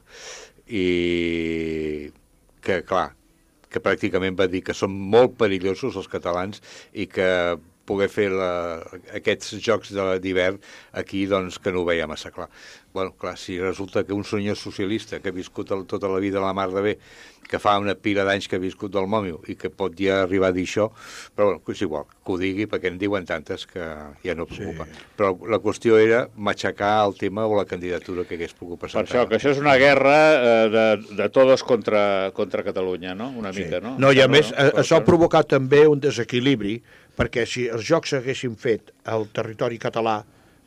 i que, clar, que pràcticament va dir que són molt perillosos els catalans i que poder fer la, aquests jocs d'hivern aquí, doncs, que no ho veia massa clar. Bueno, clar, si resulta que un senyor socialista que ha viscut el, tota la vida a la mar de bé, que fa una pila d'anys que ha viscut del mòmio i que pot ja arribar a dir això, però bueno, és igual, que ho digui perquè en diuen tantes que ja no preocupa. Sí. Però la qüestió era matxacar el tema o la candidatura que hagués pogut presentar. Per això, que això és una guerra eh, de, de todos contra, contra Catalunya, no? Una sí. mica, no? No, i a més, no? això ha provocat també un desequilibri, perquè si els jocs s'haguessin fet al territori català,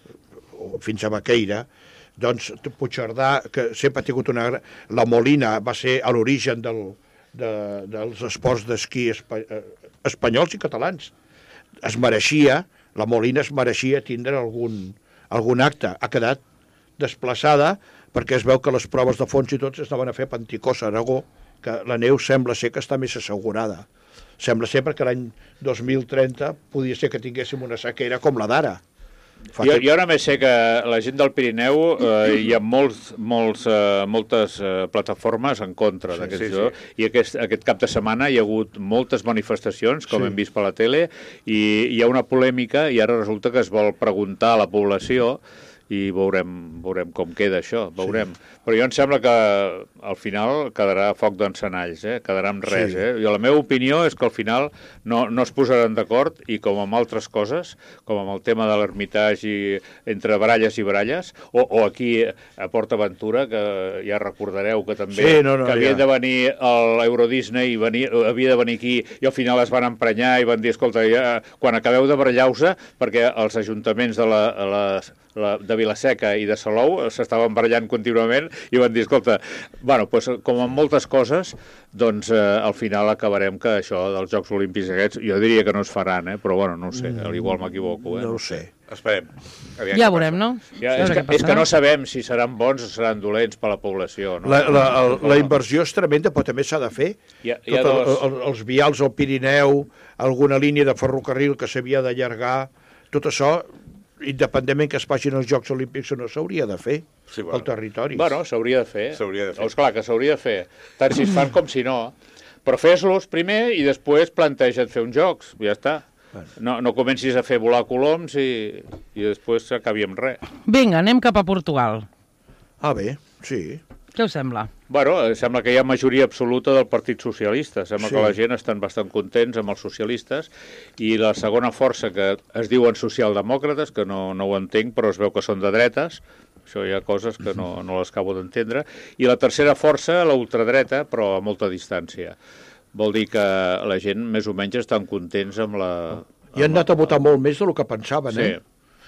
o fins a Baqueira, doncs Puigcerdà, que sempre ha tingut una... La Molina va ser a l'origen del, de, dels esports d'esquí espa, espanyols i catalans. Es mereixia, la Molina es mereixia tindre algun, algun acte. Ha quedat desplaçada perquè es veu que les proves de fons i tots es anaven a fer a Panticós, Aragó, que la neu sembla ser que està més assegurada. Sembla ser perquè l'any dos mil trenta podia ser que tinguéssim una sequera com la d'ara. Jo, jo només sé que la gent del Pirineu eh, hi ha molts, molts, eh, moltes eh, plataformes en contra sí, d'aquest sí, joc sí. i aquest, aquest cap de setmana hi ha hagut moltes manifestacions, com sí. hem vist per la tele, i hi ha una polèmica i ara resulta que es vol preguntar a la població i veurem, veurem com queda això, veurem. Sí. Però jo em sembla que al final quedarà foc d'encenalls, eh? Quedarà amb res. Sí. Eh? Jo, la meva opinió és que al final no, no es posaran d'acord i com amb altres coses, com amb el tema de l'Ermitage i entre baralles i baralles, o, o aquí a Port Aventura, que ja recordareu que també sí, no, no, que havia ja. de venir l'Euro Disney, i venir, havia de venir aquí i al final es van emprenyar i van dir, escolta, ja, quan acabeu de barallar-vos, perquè els ajuntaments de la, les, la, de Vilaseca i de Salou s'estaven barallant contínuament i van dir, escolta, bueno, pues, com en moltes coses, doncs eh, al final acabarem que això dels Jocs Olímpics aquests, jo diria que no es faran, eh? Però bueno, no ho sé, mm, igual m'equivoco. Eh? No ho sé. Esperem. Aviam ja veurem, no? Ja, és, que, és que no sabem si seran bons o seran dolents per la població. No? La, la, el, la inversió és tremenda, però també s'ha de fer. Hi ha, hi ha Tot dos... el, el, els vials al Pirineu, alguna línia de ferrocarril que s'havia d'allargar, tot això, independentment que es facin els Jocs Olímpics o no, s'hauria de fer sí, bueno. al territori. Bueno, s'hauria de fer. S'hauria de fer. Oh, esclar que s'hauria de fer. Tant si es fan com si no. Però fes-los primer i després planteja't fer uns jocs. Ja està. No, no comencis a fer volar coloms i, i després acabi amb res. Vinga, anem cap a Portugal. Ah, bé, sí. Què us sembla? Bueno, sembla que hi ha majoria absoluta del Partit Socialista. Sembla sí. que la gent estan bastant contents amb els socialistes i la segona força, que es diuen socialdemòcrates, que no, no ho entenc, però es veu que són de dretes, això hi ha coses que no, no les acabo d'entendre, i la tercera força, la ultradreta, però a molta distància. Vol dir que la gent més o menys estan contents amb la... I han anat a votar molt més del que pensaven, sí. eh?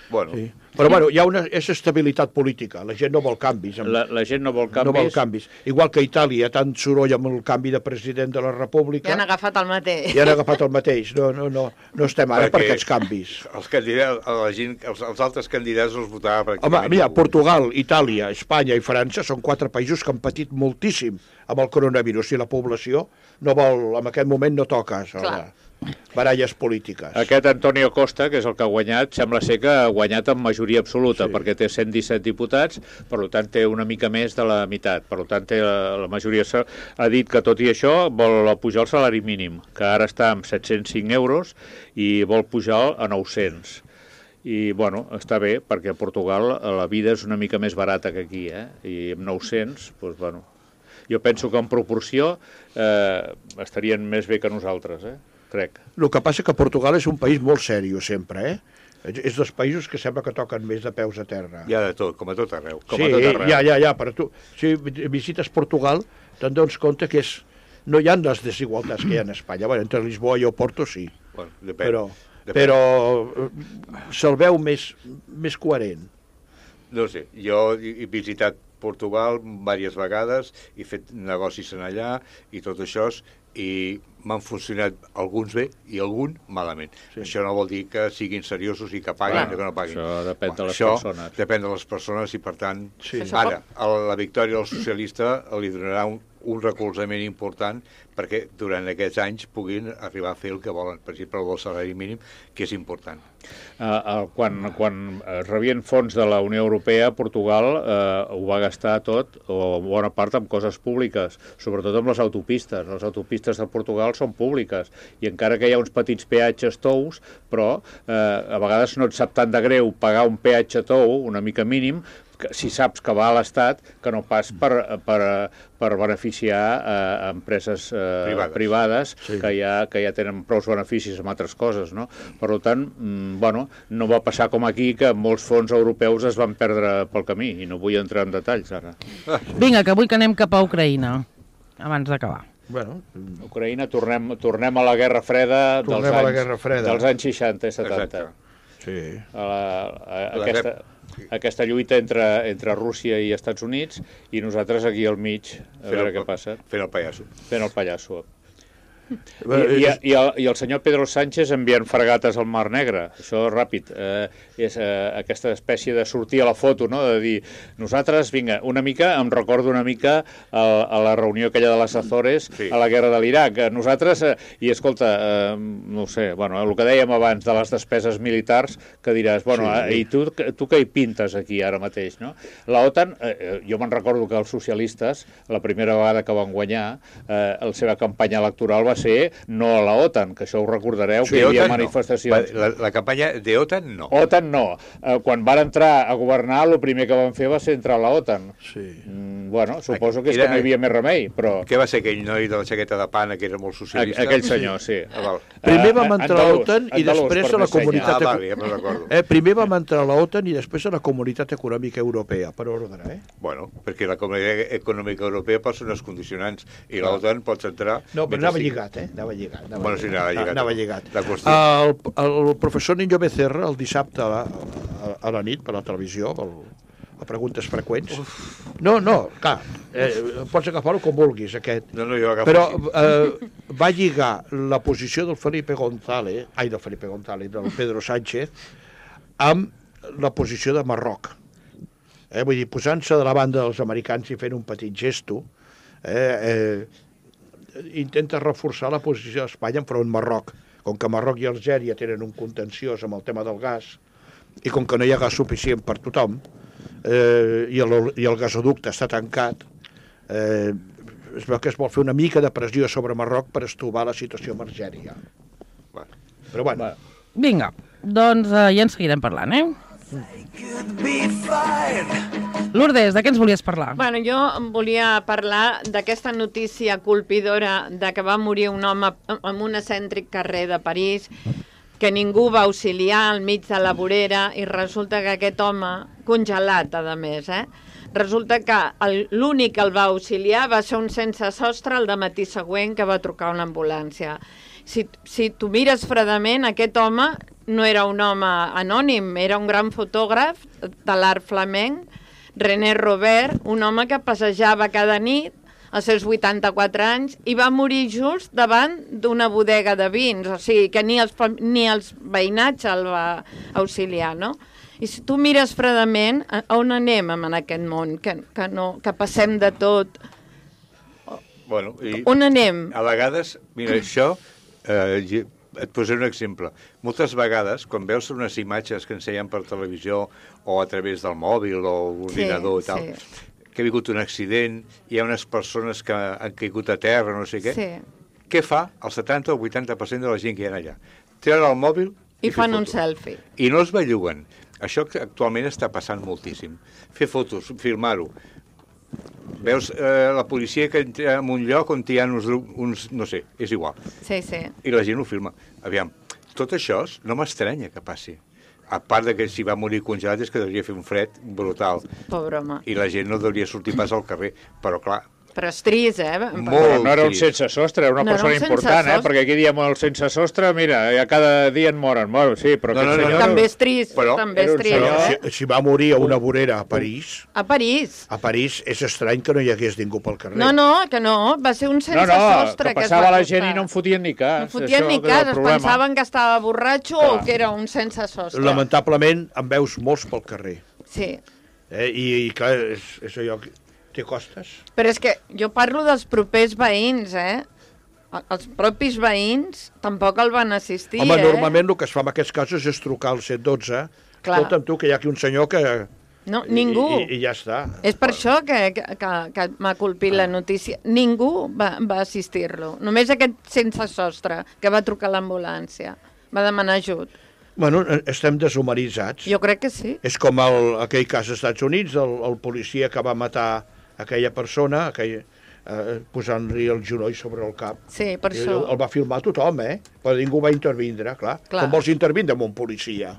Bueno. Sí. Però bueno, hi ha una és estabilitat política, la gent no vol canvis. La, la gent no vol canvis. No vol canvis. Igual que a Itàlia, tant soroll amb el canvi de president de la República... Ja han agafat el mateix. Ja han agafat el mateix. No, no, no, no estem ara per aquests canvis. Els, candidats, la gent, els, els altres candidats els votava pràcticament... Home, mira, Portugal, Itàlia, Espanya i França són quatre països que han patit moltíssim amb el coronavirus i la població no vol, en aquest moment no toca sobre baralles polítiques. Aquest Antonio Costa, que és el que ha guanyat, sembla ser que ha guanyat amb majoria absoluta, sí. perquè té cent disset diputats, per tant té una mica més de la meitat, per tant té la, la majoria. Ha dit que tot i això vol pujar el salari mínim, que ara està amb set-cents cinc euros i vol pujar a nou-cents. I, bueno, està bé, perquè a Portugal la vida és una mica més barata que aquí, eh? I amb nou-cents, doncs, bueno, jo penso que en proporció eh, estarien més bé que nosaltres, eh? Crec. El que passa que Portugal és un país molt sèrio sempre, eh? És dels països que sembla que toquen més de peus a terra. Hi ha de tot, com a tot arreu. Com sí, a tot arreu. ja, ja, ja, però tu, si visites Portugal, te'n dones compte que és, no hi ha les desigualtats que hi ha en Espanya. Bueno, entre Lisboa i Oporto sí, bueno, depèn, però, depèn. però se'l veu més, més coherent. No sé, jo he visitat Portugal diverses vegades, he fet negocis en allà i tot això, i m'han funcionat alguns bé i algun malament. Sí. Això no vol dir que siguin seriosos i que paguin bueno, o que no paguin. Això depèn de les això persones. depèn de les persones i, per tant, sí. ara, a la victòria del socialista li donarà un, un recolzament important perquè durant aquests anys puguin arribar a fer el que volen, per exemple, el del salari mínim, que és important. Uh, uh, quan, quan es rebien fons de la Unió Europea, Portugal uh, ho va gastar tot, o bona part, amb coses públiques, sobretot amb les autopistes. Les autopistes de Portugal són públiques, i encara que hi ha uns petits peatges tous, però uh, a vegades no et sap tant de greu pagar un peatge tou, una mica mínim, que, si saps que va a l'Estat, que no pas per, per, per beneficiar eh, empreses eh, privades, privades sí. que, ja, que ja tenen prou beneficis amb altres coses, no? Per tant, mm, bueno, no va passar com aquí, que molts fons europeus es van perdre pel camí, i no vull entrar en detalls ara. Vinga, que avui que anem cap a Ucraïna, abans d'acabar. Bueno, Ucraïna, tornem, tornem a la Guerra Freda, dels, a la anys, Guerra Freda. dels anys seixanta i setanta. Sí. A la, a, a aquesta, aquesta lluita entre, entre Rússia i Estats Units, i nosaltres aquí al mig, a fent veure el, què passa. Fent el pallasso. Fent el pallasso. I, i, i, el, I el senyor Pedro Sánchez enviant fregates al Mar Negre. Això ràpid. Eh, és eh, aquesta espècie de sortir a la foto, no? De dir, nosaltres, vinga, una mica, em recordo una mica a, a la reunió aquella de les Azores, sí. a la guerra de l'Iraq. Nosaltres, eh, i escolta, eh, no sé, bueno, el que dèiem abans de les despeses militars, que diràs, bueno, sí. eh, i tu, tu què hi pintes aquí ara mateix, no? La OTAN, eh, jo me'n recordo que els socialistes, la primera vegada que van guanyar, eh, la seva campanya electoral va ser no a la OTAN, que això ho recordareu, sí, que hi havia OTAN manifestacions. No. La, la campanya de OTAN no. OTAN no. Eh, quan van entrar a governar, el primer que van fer va ser entrar a la OTAN. Sí. Mm, bueno, suposo que és era, que no hi havia més remei, però... Què va ser aquell noi de la jaqueta de pana, que era molt socialista? A, aquell senyor, sí. Ah, val. Primer vam entrar a l'OTAN i després a la comunitat... Ah, val, ja me'n recordo. Eh, primer vam entrar a l'OTAN i després a la comunitat econòmica europea, per ordre, eh? Bueno, perquè la comunitat econòmica europea pot ser unes condicionants i l'OTAN pots entrar... No, però anava lligat, eh? Anava lligat. Anava bueno, sí, anava lligat. Anava lligat. El, el professor Niño Becerra, el dissabte a la, a la nit, per la televisió, pel, a preguntes freqüents... Uf. No, no, clar, eh, pots agafar-ho com vulguis, aquest. No, no, jo agafo Però eh, va lligar la posició del Felipe González, ai, del Felipe González, del Pedro Sánchez, amb la posició de Marroc. Eh, vull dir, posant-se de la banda dels americans i fent un petit gesto, eh, eh, intenta reforçar la posició d'Espanya enfront Marroc. Com que Marroc i Algèria tenen un contenciós amb el tema del gas, i com que no hi ha gas suficient per tothom, eh, i, el, i el gasoducte està tancat, eh, es veu que es vol fer una mica de pressió sobre Marroc per estovar la situació amb Algèria. Però bueno. Vinga, doncs eh, ja en seguirem parlant, eh? Lourdes, de què ens volies parlar? Bueno, jo volia parlar d'aquesta notícia colpidora de que va morir un home en un excèntric carrer de París, que ningú va auxiliar al mig de la vorera, i resulta que aquest home, congelat a més, eh? resulta que l'únic que el va auxiliar va ser un sense sostre el dematí següent, que va trucar una ambulància. Si, si tu mires fredament, aquest home no era un home anònim, era un gran fotògraf de l'art flamenc, René Robert, un home que passejava cada nit als seus vuitanta-quatre anys i va morir just davant d'una bodega de vins, o sigui que ni els, ni els veïnats el va auxiliar, no? I si tu mires fredament, a on anem en aquest món? Que, que, no, que passem de tot. Bueno, i On anem? a vegades, mira, això, eh, et posaré un exemple. Moltes vegades, quan veus unes imatges que ensenyen per televisió o a través del mòbil o l'ordinador Sí, i tal, sí. que ha hagut un accident, hi ha unes persones que han caigut a terra, no sé què, Sí. què fa el setanta o vuitanta per cent de la gent que hi ha allà? Treure el mòbil I, i fer fan un fotos. selfie. I no es belluguen. Això que actualment està passant moltíssim. Fer fotos, filmar-ho. Veus eh, la policia que entra en un lloc on hi ha uns, uns... no sé, és igual. Sí, sí. I la gent ho filma. Aviam, tot això no m'estranya que passi. A part de que si va morir congelat és que devia fer un fred brutal. Pobre home. I la gent no devia sortir pas al carrer. Però, clar, Però és trist, eh? Molt Però no era un trist. sense sostre, era una No era persona un sense important, eh? sostre. Perquè aquí diem el sense sostre, mira, ja cada dia en moren. Bueno, sí, però No, aquest no, no, senyor... no. També és trist, Però també era és un trist, senyor- eh? Si, si va morir a una vorera a París, A París. a París és estrany que no hi hagués ningú pel carrer. No, no, que no, va ser un sense No, no, sostre que que es passava va la gent acostar. i no en fotien ni cas. No fotien Això ni que era cas, el es problema. pensaven que estava borratxo Clar. o que era un sense sostre. Lamentablement en veus molts pel carrer. Sí, Eh? I, I clar, és, és allò que té costes. però és que jo parlo dels propers veïns, eh? Els propis veïns tampoc el van assistir, Home, eh? normalment el que es fa en aquests casos és trucar al cent dotze. Clar. Escolta'm tu, que hi ha aquí un senyor que... No, ningú. I, i, i ja està. És per això que, que, que, que m'ha colpit la notícia. Ningú va, va assistir-lo. Només aquest sense sostre que va trucar a l'ambulància. Va demanar ajut. Bueno, estem deshumanitzats. Jo crec que sí. És com el, aquell cas als Estats Units, el, el policia que va matar aquella persona, aquell, eh, posant-li el genoll sobre el cap. Sí, per I això. el, el va filmar tothom, eh? Però ningú va intervindre, clar. Clar. Com vols intervindre amb un policia?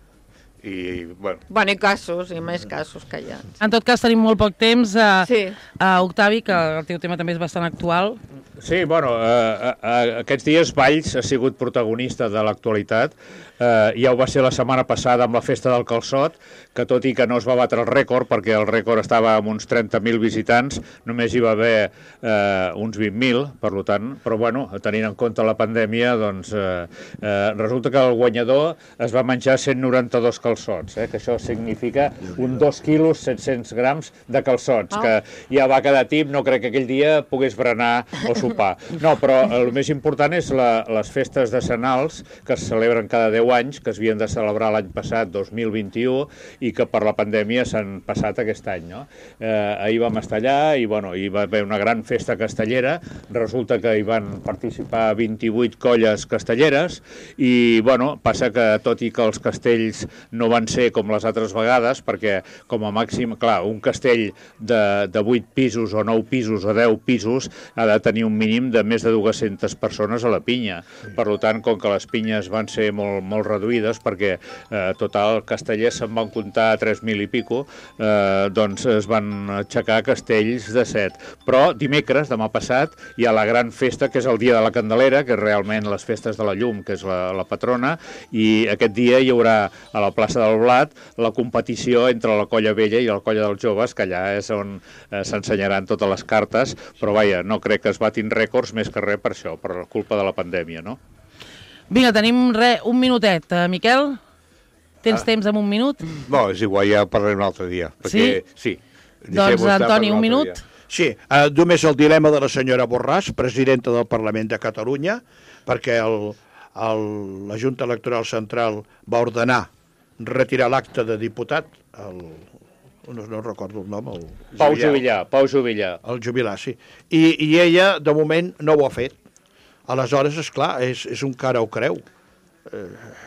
I, bueno, Bueno, i casos, i més casos que hi ha. En tot cas, tenim molt poc temps. Uh, Sí. uh, Octavi, que el teu tema també és bastant actual. Sí, bueno, eh, eh, aquests dies Valls ha sigut protagonista de l'actualitat. Eh, ja ho va ser la setmana passada amb la festa del calçot, que tot i que no es va batre el rècord, perquè el rècord estava amb uns trenta mil visitants, només hi va haver eh, uns vint mil, per tant, però bueno, tenint en compte la pandèmia, doncs eh, eh, resulta que el guanyador es va menjar cent noranta-dos calçots, eh, que això significa un dos quilos set-cents grams de calçots, Oh. que ja va quedar tip, no crec que aquell dia pogués berenar o sopar. No, però el més important és la, les festes decenals que es celebren cada deu anys, que es havien de celebrar l'any passat, dos mil vint-i-u, i que per la pandèmia s'han passat aquest any, no? Eh, ahir vam estar allà i, bueno, hi va haver una gran festa castellera, resulta que hi van participar vint-i-vuit colles castelleres i, bueno, passa que tot i que els castells no van ser com les altres vegades, perquè com a màxim, clar, un castell de, de vuit pisos o nou pisos o deu pisos ha de tenir un mínim de més de dues-centes persones a la pinya. Per tant, com que les pinyes van ser molt, molt reduïdes, perquè eh, total castellers se'n van comptar tres mil i pico, eh, doncs es van aixecar castells de set. Però dimecres, demà passat, hi ha la gran festa, que és el dia de la Candelera, que és realment les festes de la llum, que és la, la patrona, i aquest dia hi haurà a la plaça del Blat la competició entre la colla vella i la colla dels joves, que allà és on eh, s'ensenyaran totes les cartes, però vaja, no crec que es batin rècords més que res per això, per culpa de la pandèmia, no? Vinga, tenim re, un minutet. Uh, Miquel, tens Ah. temps en un minut? no, és igual, ja parlarem un altre dia. Perquè, sí? Doncs, Deixem-ho estar per Antoni, un altre minut. dia. Sí, eh, només el dilema de la senyora Borràs, presidenta del Parlament de Catalunya, perquè el, el, la Junta Electoral Central va ordenar retirar l'acte de diputat, el, no, no recordo el nom, el Pau Jubillar, Pau Jubillar. el jubilar, sí. I, I ella, de moment, no ho ha fet. Aleshores, és clar, és, és un cara o creu. Eh,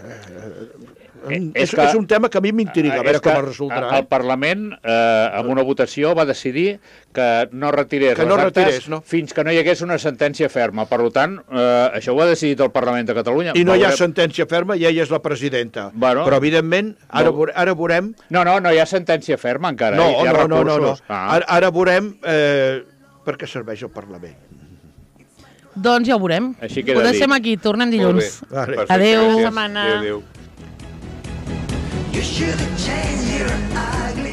eh, és, és un tema que a mi m'intriga, a veure És que com es resoldrà. El Parlament, eh, amb una votació, va decidir que no retirés Que no les actes retirés, no? fins que no hi hagués una sentència ferma. Per tant, eh, això ho ha decidit el Parlament de Catalunya. I no hi ha Veurem- sentència ferma i ella és la presidenta. Bueno. Però, evidentment, ara, No. veure- ara veurem... No, no, no hi ha sentència ferma encara. No, hi ha no, no, no, no. recursos. Ah. Ara, ara veurem eh, per què serveix el Parlament. Doncs ja ho veurem. Així queda Ho deixem dit. aquí, tornem Molt dilluns. bé. Vale. Perfecte, Adéu. gràcies. Setmana. Adéu, adéu. You should have changed your ugly